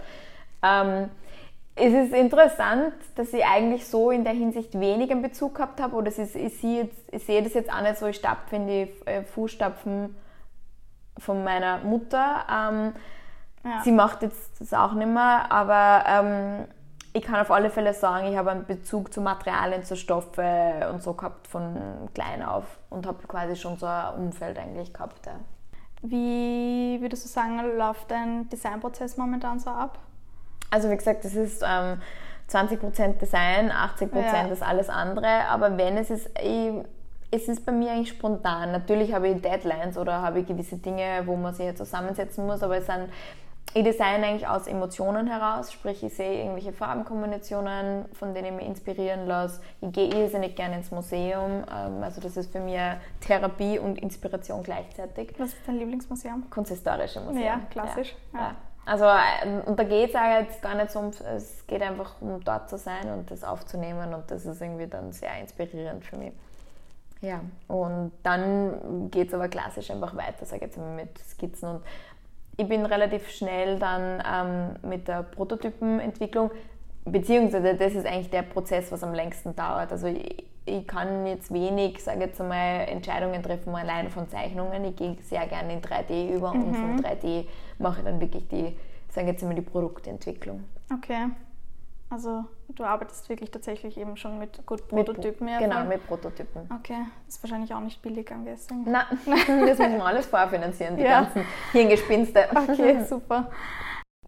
Es ist interessant, dass ich eigentlich so in der Hinsicht wenig einen Bezug gehabt habe. Oder ich sehe das jetzt auch nicht so, ich stapfe in die Fußstapfen von meiner Mutter. Sie macht jetzt das auch nicht mehr, aber ich kann auf alle Fälle sagen, ich habe einen Bezug zu Materialien, zu Stoffe und so gehabt von klein auf und habe quasi schon so ein Umfeld eigentlich gehabt. Ja. Wie würdest du sagen, läuft dein Designprozess momentan so ab? Also wie gesagt, das ist 20% Design, 80% ist alles andere, aber wenn es ist bei mir eigentlich spontan. Natürlich habe ich Deadlines oder habe ich gewisse Dinge, wo man sich jetzt zusammensetzen muss, aber ich design eigentlich aus Emotionen heraus, sprich ich sehe irgendwelche Farbenkombinationen, von denen ich mich inspirieren lasse. Ich gehe irrsinnig gerne ins Museum, also das ist für mich Therapie und Inspiration gleichzeitig. Was ist dein Lieblingsmuseum? Kunsthistorische Museum. Ja, klassisch. Ja. Also, und da geht es auch jetzt gar nicht so es geht einfach um dort zu sein und das aufzunehmen und das ist irgendwie dann sehr inspirierend für mich. Ja, und dann geht es aber klassisch einfach weiter, sage ich jetzt mal mit Skizzen und ich bin relativ schnell dann mit der Prototypenentwicklung, beziehungsweise das ist eigentlich der Prozess, was am längsten dauert. Also ich kann jetzt wenig, sage jetzt einmal, Entscheidungen treffen, allein von Zeichnungen. Ich gehe sehr gerne in 3D über und von 3D mache ich dann wirklich die Produktentwicklung. Okay. Also du arbeitest wirklich tatsächlich eben schon mit Prototypen. Genau, mit Prototypen. Okay, das ist wahrscheinlich auch nicht billig am Guessing. Nein, das müssen wir alles vorfinanzieren, die ganzen Hirngespinste. Okay, super.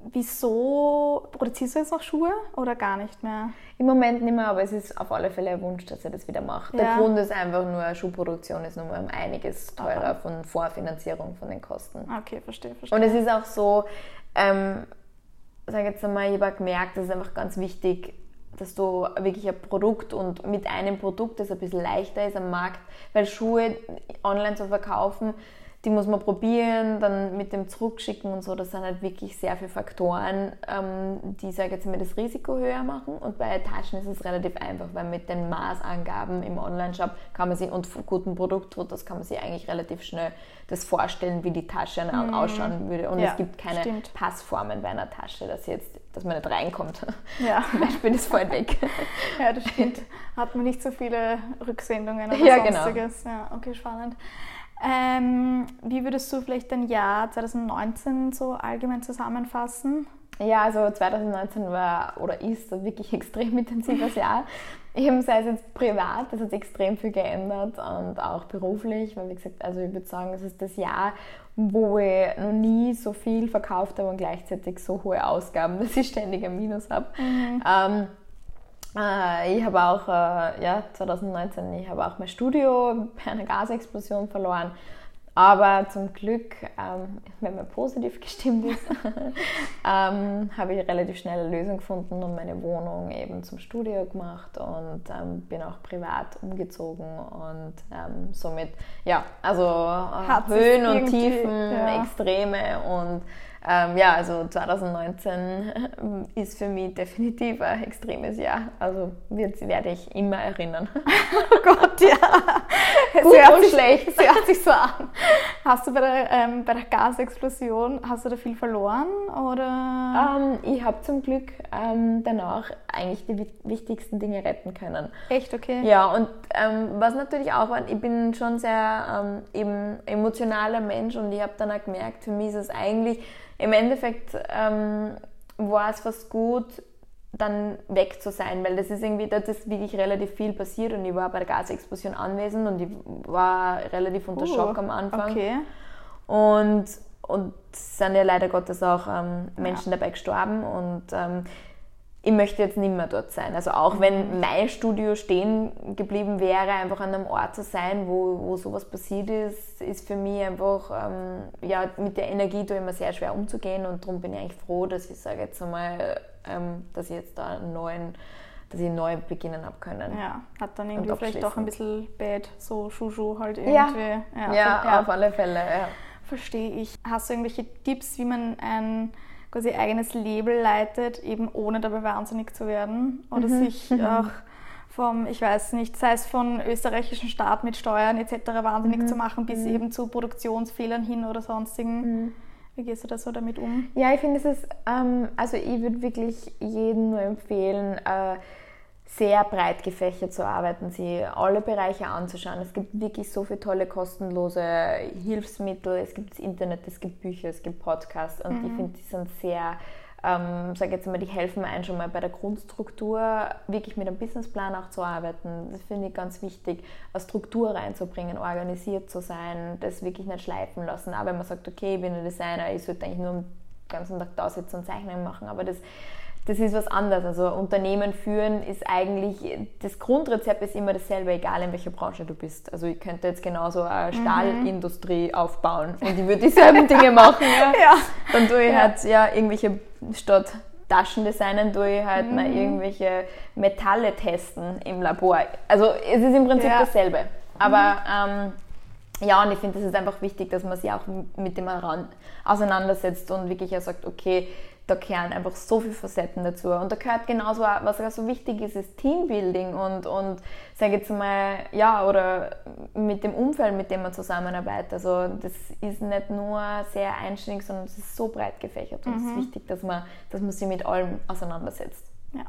Wieso produzierst du jetzt noch Schuhe oder gar nicht mehr? Im Moment nicht mehr, aber es ist auf alle Fälle ein Wunsch, dass er das wieder macht. Der Grund ist einfach nur, Schuhproduktion ist nochmal um einiges teurer von Vorfinanzierung von den Kosten. Okay, verstehe. Und es ist auch so, sage jetzt einmal, ich habe gemerkt, das ist einfach ganz wichtig, dass du wirklich ein Produkt und mit einem Produkt, das ein bisschen leichter ist am Markt, weil Schuhe online zu verkaufen, die muss man probieren, dann mit dem zurückschicken und so. Das sind halt wirklich sehr viele Faktoren, die, sage jetzt mal, das Risiko höher machen. Und bei Taschen ist es relativ einfach, weil mit den Maßangaben im Online-Shop kann man sich, und guten Produktfotos kann man sich eigentlich relativ schnell das vorstellen, wie die Tasche ausschauen würde. Und es gibt keine Passformen bei einer Tasche, dass man nicht reinkommt. Ja. Zum Beispiel, das fällt weg. Ja, das stimmt. Hat man nicht so viele Rücksendungen oder sonstiges. Genau. Ja, okay, spannend. Wie würdest du vielleicht dein Jahr 2019 so allgemein zusammenfassen? Ja, also 2019 war oder ist ein wirklich extrem intensives Jahr. Eben sei es jetzt privat, das hat sich extrem viel geändert und auch beruflich, weil wie gesagt, also ich würde sagen, es ist das Jahr, wo ich noch nie so viel verkauft habe und gleichzeitig so hohe Ausgaben, dass ich ständig ein Minus habe. Ich habe auch 2019, ich habe auch mein Studio bei einer Gasexplosion verloren, aber zum Glück, wenn man positiv gestimmt ist, habe ich relativ schnell eine Lösung gefunden und meine Wohnung eben zum Studio gemacht und bin auch privat umgezogen und somit, Höhen und Tiefen, Extreme und also 2019 ist für mich definitiv ein extremes Jahr. Also werde ich immer erinnern. Oh Gott, ja. Gut und schlecht. Es hört sich so an. Hast du bei der Gasexplosion, hast du da viel verloren? Oder? Ich habe zum Glück danach eigentlich die wichtigsten Dinge retten können. Echt, okay. Ja, und was natürlich auch war, ich bin schon sehr eben emotionaler Mensch und ich habe dann auch gemerkt, für mich ist es eigentlich im Endeffekt war es fast gut, dann weg zu sein, weil das ist irgendwie, da ist wirklich relativ viel passiert und ich war bei der Gasexplosion anwesend und ich war relativ unter Schock am Anfang. Okay. Und es sind ja leider Gottes auch Menschen dabei gestorben und ich möchte jetzt nicht mehr dort sein. Also auch wenn mein Studio stehen geblieben wäre, einfach an einem Ort zu sein, wo sowas passiert ist für mich einfach, mit der Energie tue ich immer sehr schwer umzugehen und darum bin ich eigentlich froh, dass ich sage jetzt einmal, dass ich jetzt da neu beginnen habe können. Ja, hat dann irgendwie vielleicht doch ein bisschen bad, so Schuhschuh halt irgendwie. Ja, auf alle Fälle, ja. Verstehe ich. Hast du irgendwelche Tipps, wie man ein quasi eigenes Label leitet, eben ohne dabei wahnsinnig zu werden oder sich auch vom, ich weiß nicht, sei es von österreichischen Staat mit Steuern etc. wahnsinnig zu machen, bis eben zu Produktionsfehlern hin oder sonstigen. Wie gehst du da so damit um? Ja, ich finde, es ist, also ich würde wirklich jedem nur empfehlen, sehr breit gefächert zu arbeiten, sich alle Bereiche anzuschauen. Es gibt wirklich so viele tolle kostenlose Hilfsmittel, es gibt das Internet, es gibt Bücher, es gibt Podcasts und ich finde, die sind sehr, die helfen einem schon mal bei der Grundstruktur, wirklich mit einem Businessplan auch zu arbeiten. Das finde ich ganz wichtig, eine Struktur reinzubringen, organisiert zu sein, das wirklich nicht schleifen lassen. Auch wenn man sagt, okay, ich bin ein Designer, ich sollte eigentlich nur den ganzen Tag da sitzen und Zeichnungen machen, aber das ist was anderes. Also Unternehmen führen ist eigentlich, das Grundrezept ist immer dasselbe, egal in welcher Branche du bist. Also ich könnte jetzt genauso eine Stahlindustrie aufbauen und ich würde dieselben Dinge machen. Ja. Dann tue ich halt irgendwelche, statt Taschen designen, tue ich halt mal irgendwelche Metalle testen im Labor. Also es ist im Prinzip dasselbe. Aber und ich finde, das ist einfach wichtig, dass man sich auch mit dem auseinandersetzt und wirklich auch sagt, okay, da gehören einfach so viele Facetten dazu. Und da gehört genauso auch, was auch so wichtig ist, ist Teambuilding und sage jetzt mal, oder mit dem Umfeld, mit dem man zusammenarbeitet. Also das ist nicht nur sehr einständig, sondern es ist so breit gefächert und es ist wichtig, dass man sich mit allem auseinandersetzt.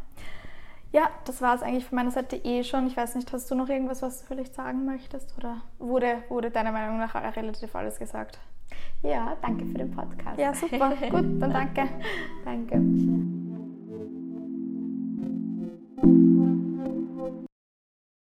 Ja, das war es eigentlich von meiner Seite schon. Ich weiß nicht, hast du noch irgendwas, was du vielleicht sagen möchtest? Oder wurde deiner Meinung nach relativ alles gesagt? Ja, danke für den Podcast. Ja, super. Gut, dann danke. Danke.